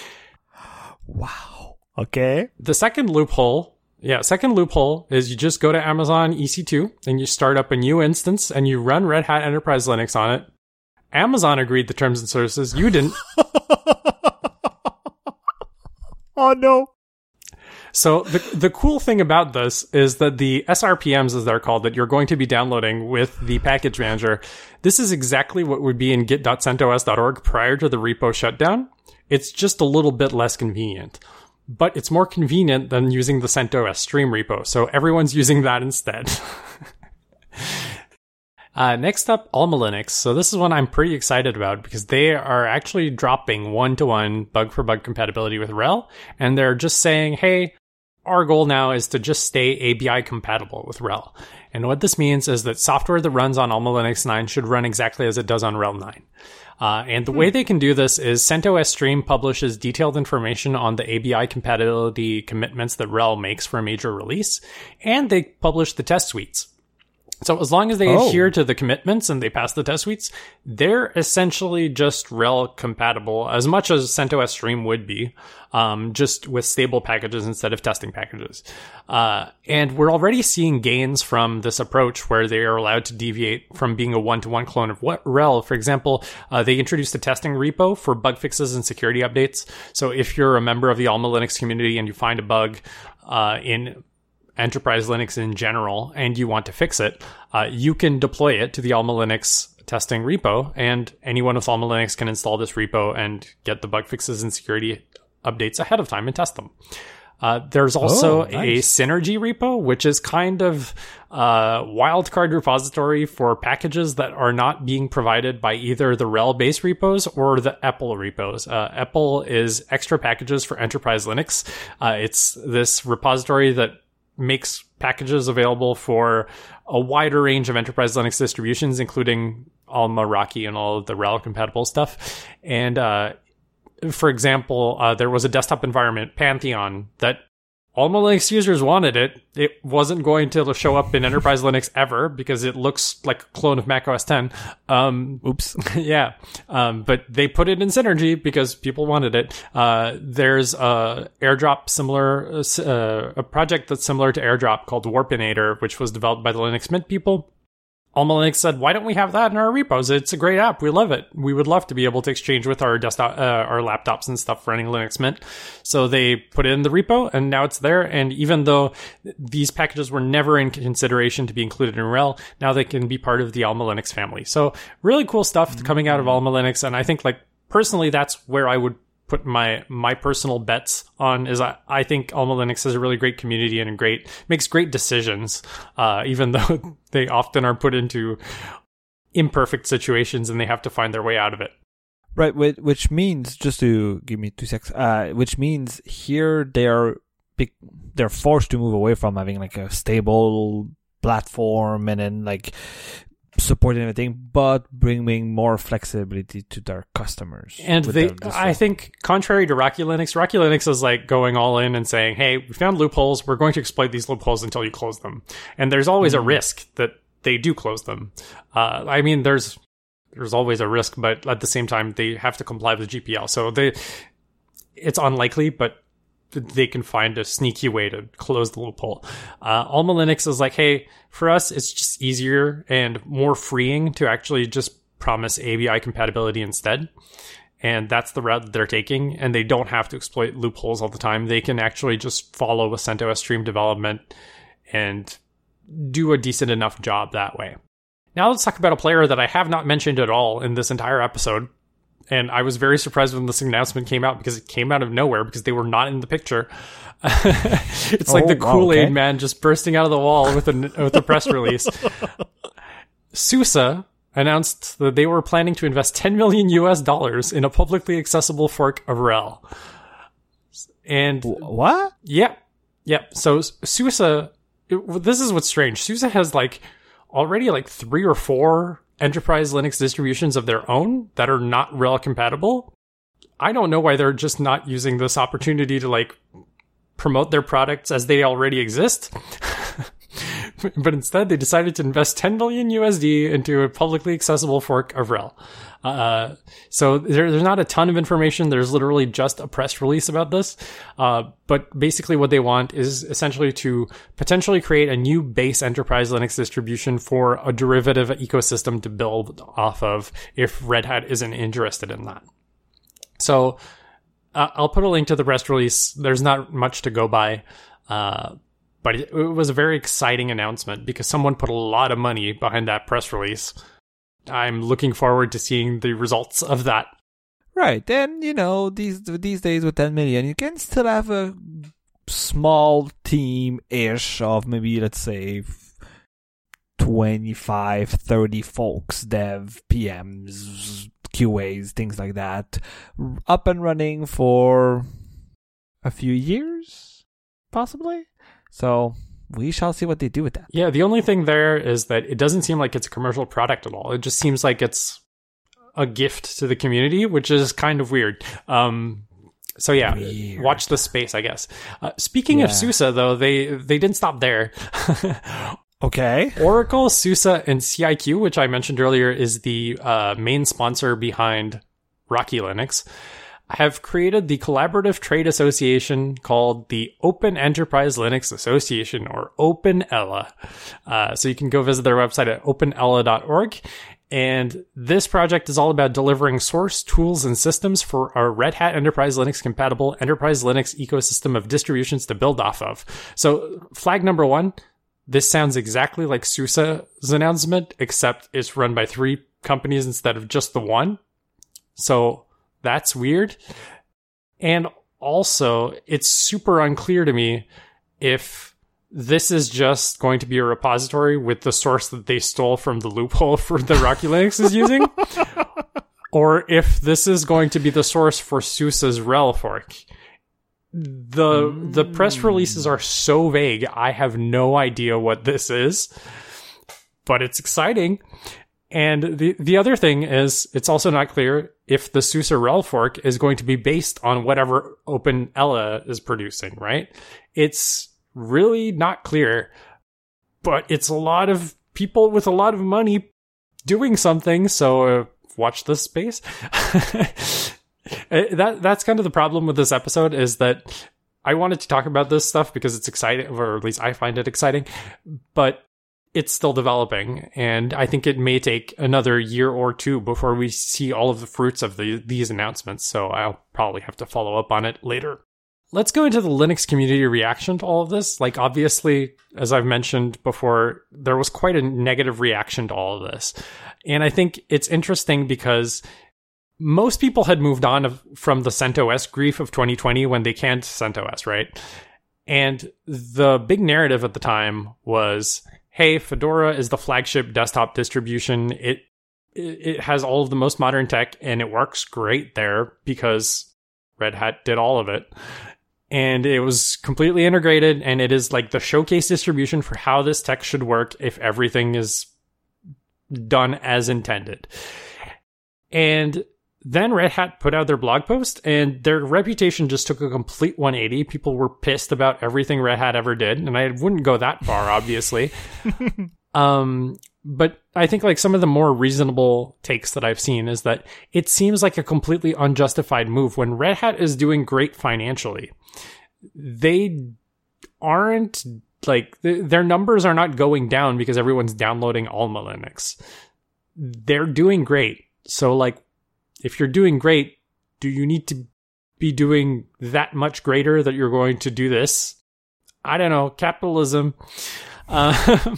Wow. Okay. The second loophole Yeah, second loophole is you just go to Amazon E C two and you start up a new instance and you run Red Hat Enterprise Linux on it. Amazon agreed to terms and services. You didn't. Oh, no. So the the cool thing about this is that the S R P Ms, as they're called, that you're going to be downloading with the package manager, this is exactly what would be in git dot centos dot org prior to the repo shutdown. It's just a little bit less convenient. But it's more convenient than using the CentOS Stream repo, so everyone's using that instead. Uh, next up, Alma Linux. So this is one I'm pretty excited about because they are actually dropping one-to-one bug-for-bug compatibility with R H E L, and they're just saying, hey, our goal now is to just stay A B I compatible with R H E L. And what this means is that software that runs on Alma Linux nine should run exactly as it does on R H E L nine. Uh, and the hmm. way they can do this is CentOS Stream publishes detailed information on the A B I compatibility commitments that R H E L makes for a major release, and they publish the test suites. So as long as they oh. adhere to the commitments and they pass the test suites, they're essentially just R H E L compatible as much as CentOS Stream would be, um, just with stable packages instead of testing packages. Uh, and we're already seeing gains from this approach where they are allowed to deviate from being a one-to-one clone of R H E L. For example, uh, they introduced a testing repo for bug fixes and security updates. So if you're a member of the Alma Linux community and you find a bug uh, in Enterprise Linux in general, and you want to fix it, uh, you can deploy it to the Alma Linux testing repo, and anyone with Alma Linux can install this repo and get the bug fixes and security updates ahead of time and test them. Uh, there's also oh, nice. a Synergy repo, which is kind of a wildcard repository for packages that are not being provided by either the R H E L-based repos or the E P L repos. Uh, E P L is extra packages for Enterprise Linux. Uh, it's this repository that makes packages available for a wider range of Enterprise Linux distributions, including Alma, Rocky, and all of the R H E L-compatible stuff. And, uh, for example, uh, there was a desktop environment, Pantheon, that Alma Linux users wanted it. It wasn't going to show up in Enterprise Linux ever because it looks like a clone of Mac O S ten. Um, Oops. yeah. Um, but they put it in Synergy because people wanted it. Uh, there's a AirDrop similar, uh, a project that's similar to AirDrop called Warpinator, which was developed by the Linux Mint people. Alma Linux said, why don't we have that in our repos? It's a great app. We love it. We would love to be able to exchange with our desktop, uh, our laptops and stuff running Linux Mint. So they put it in the repo, and now it's there. And even though these packages were never in consideration to be included in R H E L, now they can be part of the Alma Linux family. So really cool stuff mm-hmm. coming out of Alma Linux. And I think, like, personally, that's where I would put my my personal bets on. Is I, I think Alma Linux has a really great community and a great makes great decisions, uh, even though they often are put into imperfect situations and they have to find their way out of it. Right, which means, just to give me two seconds, uh, which means here they are they're forced to move away from having like a stable platform and then like supporting everything, but bringing more flexibility to their customers. And they, I think, contrary to Rocky Linux, Rocky Linux is like going all in and saying, hey, we found loopholes. We're going to exploit these loopholes until you close them. And there's always mm-hmm. a risk that they do close them. Uh, I mean, there's there's always a risk, but at the same time, they have to comply with G P L. So they, it's unlikely, but they can find a sneaky way to close the loophole. Uh, Alma Linux is like, hey, for us, it's just easier and more freeing to actually just promise A B I compatibility instead. And that's the route that they're taking. And they don't have to exploit loopholes all the time. They can actually just follow a CentOS Stream development and do a decent enough job that way. Now let's talk about a player that I have not mentioned at all in this entire episode. And I was very surprised when this announcement came out because it came out of nowhere because they were not in the picture. It's oh, like the Kool-Aid okay. man just bursting out of the wall with a, with a press release. SUSE announced that they were planning to invest ten million U S dollars in a publicly accessible fork of R H E L. And what? Yep. Yep. So SUSE, it, this is what's strange. SUSE has like already like three or four Enterprise Linux distributions of their own that are not R H E L compatible. I don't know why they're just not using this opportunity to like promote their products as they already exist. But instead, they decided to invest ten million U S D into a publicly accessible fork of R H E L. Uh, so there, there's not a ton of information. There's literally just a press release about this. Uh, but basically what they want is essentially to potentially create a new base Enterprise Linux distribution for a derivative ecosystem to build off of if Red Hat isn't interested in that. So uh, I'll put a link to the press release. There's not much to go by. Uh, but it, it was a very exciting announcement because someone put a lot of money behind that press release. I'm looking forward to seeing the results of that. Right, and you know, these these days with ten million, you can still have a small team-ish of maybe, let's say, twenty-five, thirty folks, dev, P Ms, Q As, things like that, up and running for a few years, possibly. So we shall see what they do with that. Yeah, the only thing there is that it doesn't seem like it's a commercial product at all. It just seems like it's a gift to the community, which is kind of weird. Um, so yeah, weird. Watch the space, I guess. Uh, speaking yeah. of SUSE, though, they they didn't stop there. Okay. Oracle, SUSE, and C I Q, which I mentioned earlier, is the uh, main sponsor behind Rocky Linux, have created the collaborative trade association called the Open Enterprise Linux Association, or OpenELA. Uh, so you can go visit their website at open ella dot org. And this project is all about delivering source, tools, and systems for our Red Hat Enterprise Linux compatible Enterprise Linux ecosystem of distributions to build off of. So flag number one, this sounds exactly like SUSE's announcement, except it's run by three companies instead of just the one. So that's weird. And also, it's super unclear to me if this is just going to be a repository with the source that they stole from the loophole for the Rocky Linux is using, or if this is going to be the source for SUSE's RHEL fork. The mm. the press releases are so vague, I have no idea what this is, but it's exciting. And the, the other thing is, it's also not clear if the SUSE RHEL fork is going to be based on whatever OpenELA is producing, right? It's really not clear, but it's a lot of people with a lot of money doing something, so uh, watch this space. that That's kind of the problem with this episode, is that I wanted to talk about this stuff because it's exciting, or at least I find it exciting, but it's still developing, and I think it may take another year or two before we see all of the fruits of the, these announcements, so I'll probably have to follow up on it later. Let's go into the Linux community reaction to all of this. Like, obviously, as I've mentioned before, there was quite a negative reaction to all of this. And I think it's interesting because most people had moved on of, from the CentOS grief of twenty twenty when they canned CentOS, right? And the big narrative at the time was, hey, Fedora is the flagship desktop distribution. It it has all of the most modern tech, and it works great there because Red Hat did all of it. And it was completely integrated, and it is like the showcase distribution for how this tech should work if everything is done as intended. And then Red Hat put out their blog post, and their reputation just took a complete one eighty. People were pissed about everything Red Hat ever did, and I wouldn't go that far, obviously. um, but I think like some of the more reasonable takes that I've seen is that it seems like a completely unjustified move when Red Hat is doing great financially. They aren't like th- their numbers are not going down because everyone's downloading Alma Linux. They're doing great. So like, if you're doing great, do you need to be doing that much greater that you're going to do this? I don't know. Capitalism. Uh,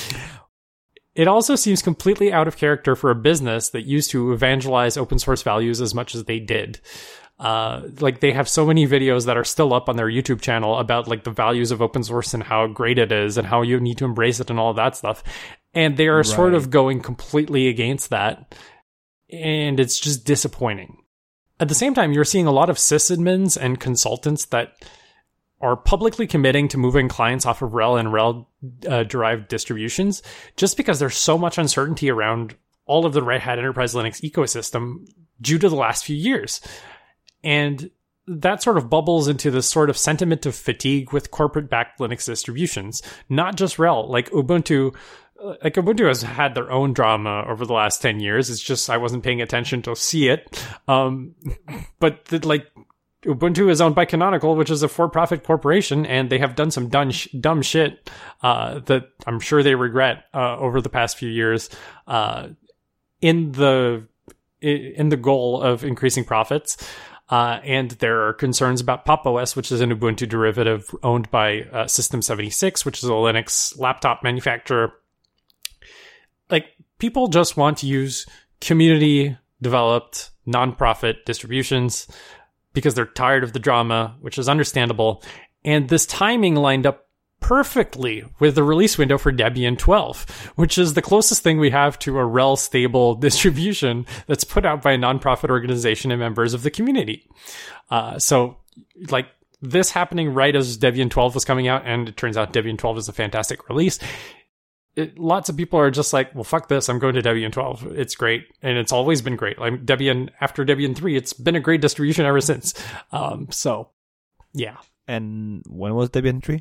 it also seems completely out of character for a business that used to evangelize open source values as much as they did. Uh, like they have so many videos that are still up on their YouTube channel about like the values of open source and how great it is and how you need to embrace it and all that stuff. And they are right. sort of going completely against that. And it's just disappointing. At the same time, you're seeing a lot of sysadmins and consultants that are publicly committing to moving clients off of RHEL and RHEL uh, derived distributions just because there's so much uncertainty around all of the Red Hat Enterprise Linux ecosystem due to the last few years. And that sort of bubbles into this sort of sentiment of fatigue with corporate-backed Linux distributions, not just RHEL. Like Ubuntu, like Ubuntu has had their own drama over the last ten years. It's just I wasn't paying attention to see it. Um, but the, like Ubuntu is owned by Canonical, which is a for-profit corporation, and they have done some dumb, sh- dumb shit uh, that I'm sure they regret uh, over the past few years uh, in the in the goal of increasing profits. Uh, and there are concerns about Pop! O S, which is an Ubuntu derivative owned by uh, System seventy-six, which is a Linux laptop manufacturer. Like, people just want to use community-developed, nonprofit distributions because they're tired of the drama, which is understandable. And this timing lined up perfectly with the release window for Debian twelve, which is the closest thing we have to a rel stable distribution that's put out by a nonprofit organization and members of the community. Uh, so, like, this happening right as Debian twelve was coming out, and it turns out Debian twelve is a fantastic release. It, lots of people are just like, well, fuck this, I'm going to Debian twelve. It's great, and it's always been great. Like, Debian, after Debian three, it's been a great distribution ever since. Um, so, yeah. And when was Debian three?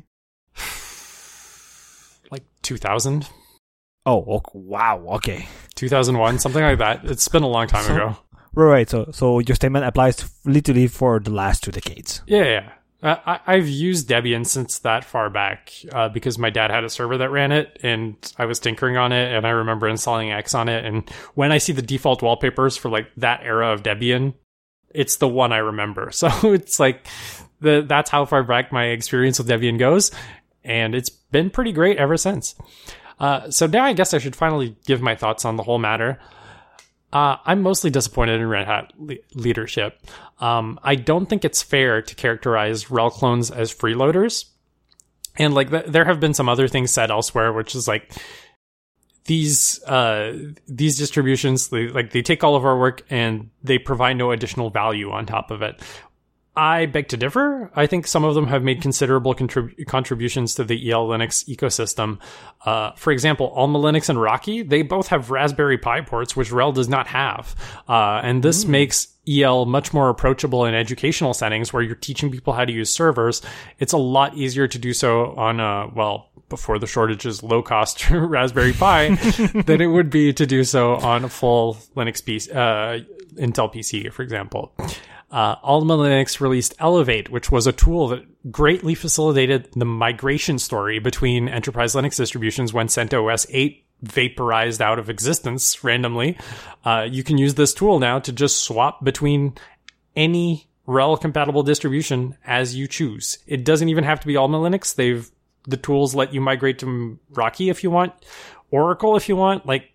Like two thousand. Oh, okay. Wow. Okay. two thousand one, something like that. It's been a long time so, ago. Right. So, so your statement applies to literally for the last two decades. Yeah, yeah. Uh, I, I've used Debian since that far back uh, because my dad had a server that ran it, and I was tinkering on it, and I remember installing X on it. And when I see the default wallpapers for like that era of Debian, it's the one I remember. So it's like the that's how far back my experience with Debian goes. And it's been pretty great ever since. Uh, so now I guess I should finally give my thoughts on the whole matter. Uh, I'm mostly disappointed in Red Hat le- leadership. Um, I don't think it's fair to characterize rel clones as freeloaders. And like th- there have been some other things said elsewhere, which is like these uh, these distributions, they, like they take all of our work and they provide no additional value on top of it. I beg to differ. I think some of them have made considerable contrib- contributions to the E L Linux ecosystem. Uh, for example, Alma Linux and Rocky, they both have Raspberry Pi ports, which rel does not have. Uh, and this mm. makes E L much more approachable in educational settings where you're teaching people how to use servers. It's a lot easier to do so on a, well, before the shortages, low-cost Raspberry Pi than it would be to do so on a full Linux P C, uh, Intel P C, for example. Uh, Alma Linux released Elevate, which was a tool that greatly facilitated the migration story between enterprise Linux distributions when CentOS eight vaporized out of existence randomly. Uh, you can use this tool now to just swap between any rel-compatible distribution as you choose. It doesn't even have to be Alma Linux. They've the tools let you migrate to Rocky if you want, Oracle if you want, like,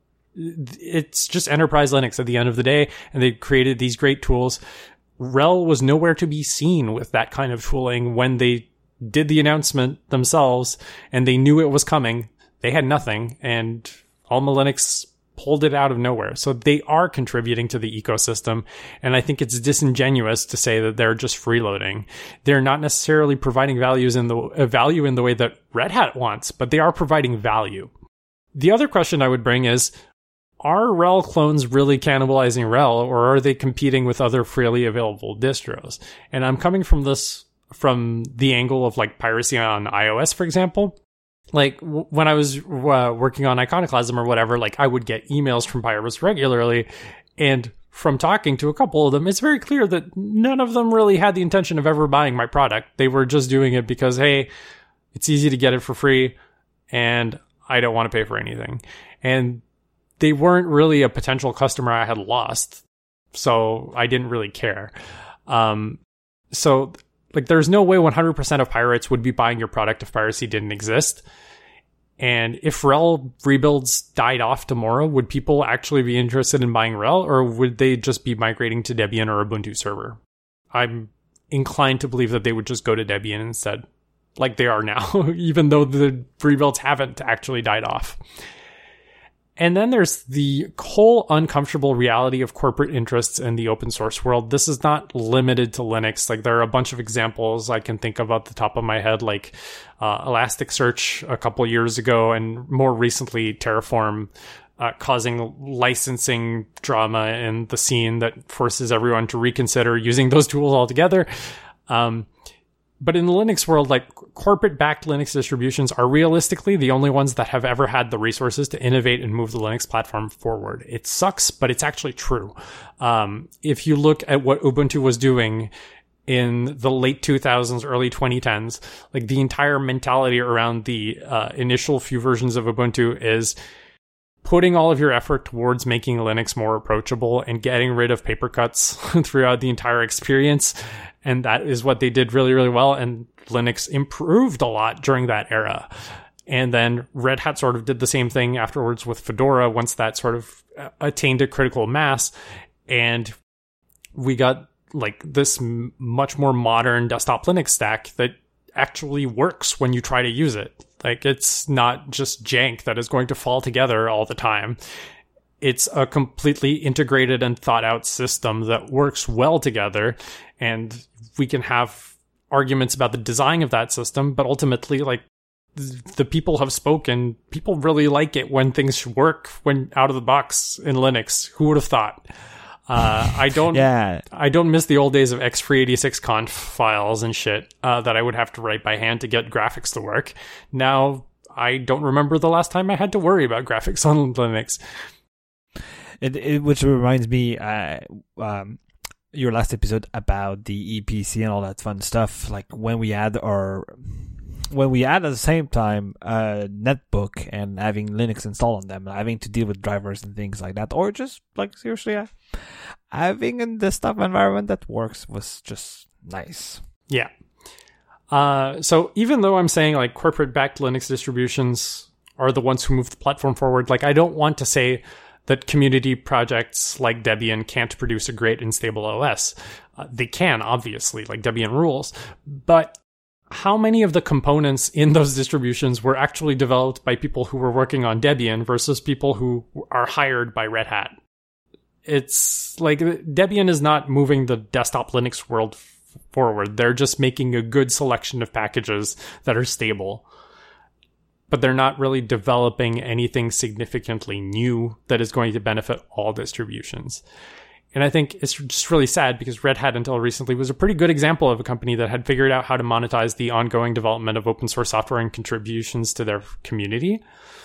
it's just enterprise Linux at the end of the day, and they created these great tools. rel was nowhere to be seen with that kind of tooling when they did the announcement themselves, and they knew it was coming. They had nothing, and Alma Linux pulled it out of nowhere. So they are contributing to the ecosystem, and I think it's disingenuous to say that they're just freeloading. They're not necessarily providing values in the uh, value in the way that Red Hat wants, but they are providing value. The other question I would bring is, are rel clones really cannibalizing rel, or are they competing with other freely available distros? And I'm coming from this from the angle of like piracy on iOS, for example. Like w- when I was uh, working on Iconoclasm or whatever, like I would get emails from pirates regularly, and from talking to a couple of them, it's very clear that none of them really had the intention of ever buying my product. They were just doing it because, hey, it's easy to get it for free, and I don't want to pay for anything. And they weren't really a potential customer I had lost, so I didn't really care. Um, so, like, there's no way one hundred percent of pirates would be buying your product if piracy didn't exist. And if rel rebuilds died off tomorrow, would people actually be interested in buying rel, or would they just be migrating to Debian or Ubuntu server? I'm inclined to believe that they would just go to Debian instead, like they are now, even though the rebuilds haven't actually died off. And then there's the whole uncomfortable reality of corporate interests in the open source world. This is not limited to Linux. Like, there are a bunch of examples I can think of at the top of my head, like uh, Elasticsearch a couple years ago, and more recently Terraform, uh, causing licensing drama in the scene that forces everyone to reconsider using those tools altogether. Um, But in the Linux world, like, corporate-backed Linux distributions are realistically the only ones that have ever had the resources to innovate and move the Linux platform forward. It sucks, but it's actually true. Um, if you look at what Ubuntu was doing in the late two thousands, early twenty tens, like, the entire mentality around the uh, initial few versions of Ubuntu is putting all of your effort towards making Linux more approachable and getting rid of paper cuts throughout the entire experience. And that is what they did really, really well. And Linux improved a lot during that era. And then Red Hat sort of did the same thing afterwards with Fedora once that sort of attained a critical mass. And we got like this m- much more modern desktop Linux stack that actually works when you try to use it. Like, it's not just jank that is going to fall together all the time. It's a completely integrated and thought out system that works well together. And we can have arguments about the design of that system, but ultimately, like, the people have spoken. People really like it when things work when out of the box in Linux. Who would have thought? Uh, I don't. yeah. I don't miss the old days of x three eighty-six conf files and shit uh, that I would have to write by hand to get graphics to work. Now I don't remember the last time I had to worry about graphics on Linux. It, it which reminds me, uh, um, your last episode about the E P C and all that fun stuff. Like when we had our. When we add at the same time a netbook and having Linux installed on them, having to deal with drivers and things like that, or just like seriously, uh, having a desktop environment that works was just nice. Yeah. Uh, so even though I'm saying like corporate-backed Linux distributions are the ones who move the platform forward, like I don't want to say that community projects like Debian can't produce a great and stable O S. Uh, they can, obviously, like Debian rules, but how many of the components in those distributions were actually developed by people who were working on Debian versus people who are hired by Red Hat? It's like Debian is not moving the desktop Linux world f- forward. They're just making a good selection of packages that are stable. But they're not really developing anything significantly new that is going to benefit all distributions. And I think it's just really sad because Red Hat until recently was a pretty good example of a company that had figured out how to monetize the ongoing development of open source software and contributions to their community.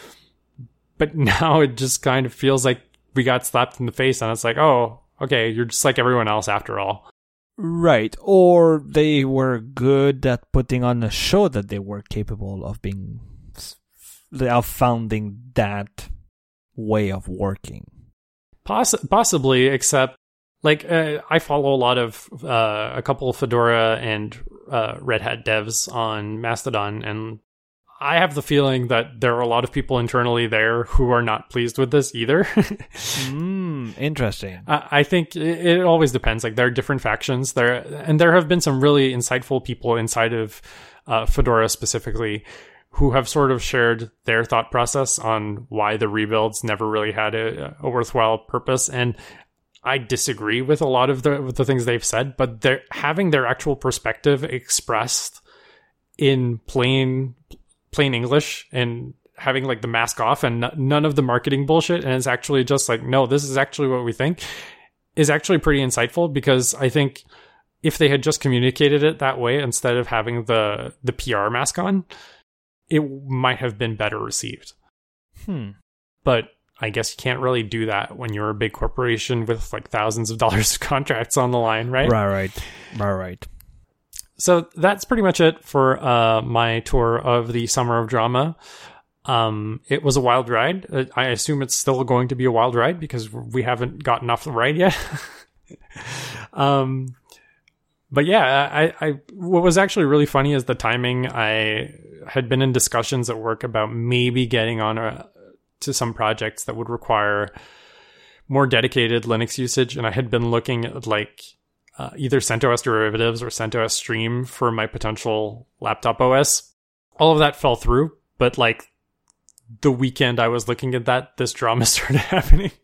But now it just kind of feels like we got slapped in the face and it's like, oh, okay, you're just like everyone else after all. Right. Or they were good at putting on a show that they were capable of being, of founding that way of working. Poss- possibly, except like uh, I follow a lot of uh, a couple of Fedora and uh, Red Hat devs on Mastodon, and I have the feeling that there are a lot of people internally there who are not pleased with this either. mm, interesting. I, I think it, it always depends. Like there are different factions there, and there have been some really insightful people inside of uh, Fedora specifically who have sort of shared their thought process on why the rebuilds never really had a, a worthwhile purpose. And I disagree with a lot of the with the things they've said, but they're having their actual perspective expressed in plain plain English and having like the mask off and n- none of the marketing bullshit. And it's actually just like, no, this is actually what we think is actually pretty insightful, because I think if they had just communicated it that way instead of having the, the P R mask on, it might have been better received. Hmm. But I guess you can't really do that when you're a big corporation with like thousands of dollars of contracts on the line, right? Right, right, right, right. So that's pretty much it for uh, my tour of the Summer of Drama. Um, it was a wild ride. I assume it's still going to be a wild ride because we haven't gotten off the ride yet. um, but yeah, I, I what was actually really funny is the timing. I had been in discussions at work about maybe getting on a, to some projects that would require more dedicated Linux usage, and I had been looking at like uh, either CentOS derivatives or CentOS Stream for my potential laptop O S. All of that fell through, but like the weekend I was looking at that, this drama started happening.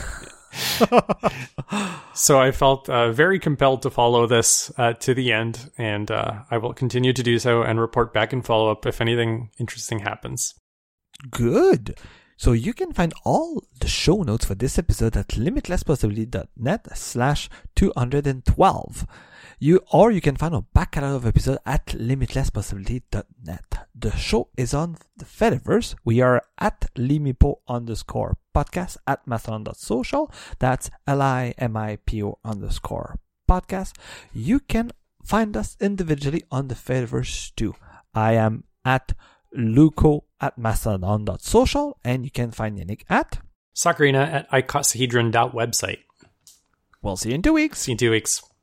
So I felt uh, very compelled to follow this uh, to the end, and uh, I will continue to do so and report back and follow up if anything interesting happens. Good. So you can find all the show notes for this episode at limitlesspossibility.net slash 212. You, or you can find a back catalog of episode at limitlesspossibility dot net. The show is on the Fediverse. We are at limipo underscore podcast at mastodon.social. That's L I M I P O underscore podcast. You can find us individually on the Fediverse too. I am at Luco at mastodon.social, and you can find Yannick at Sakurina at icosahedron dot website. We'll see you in two weeks. See you in two weeks.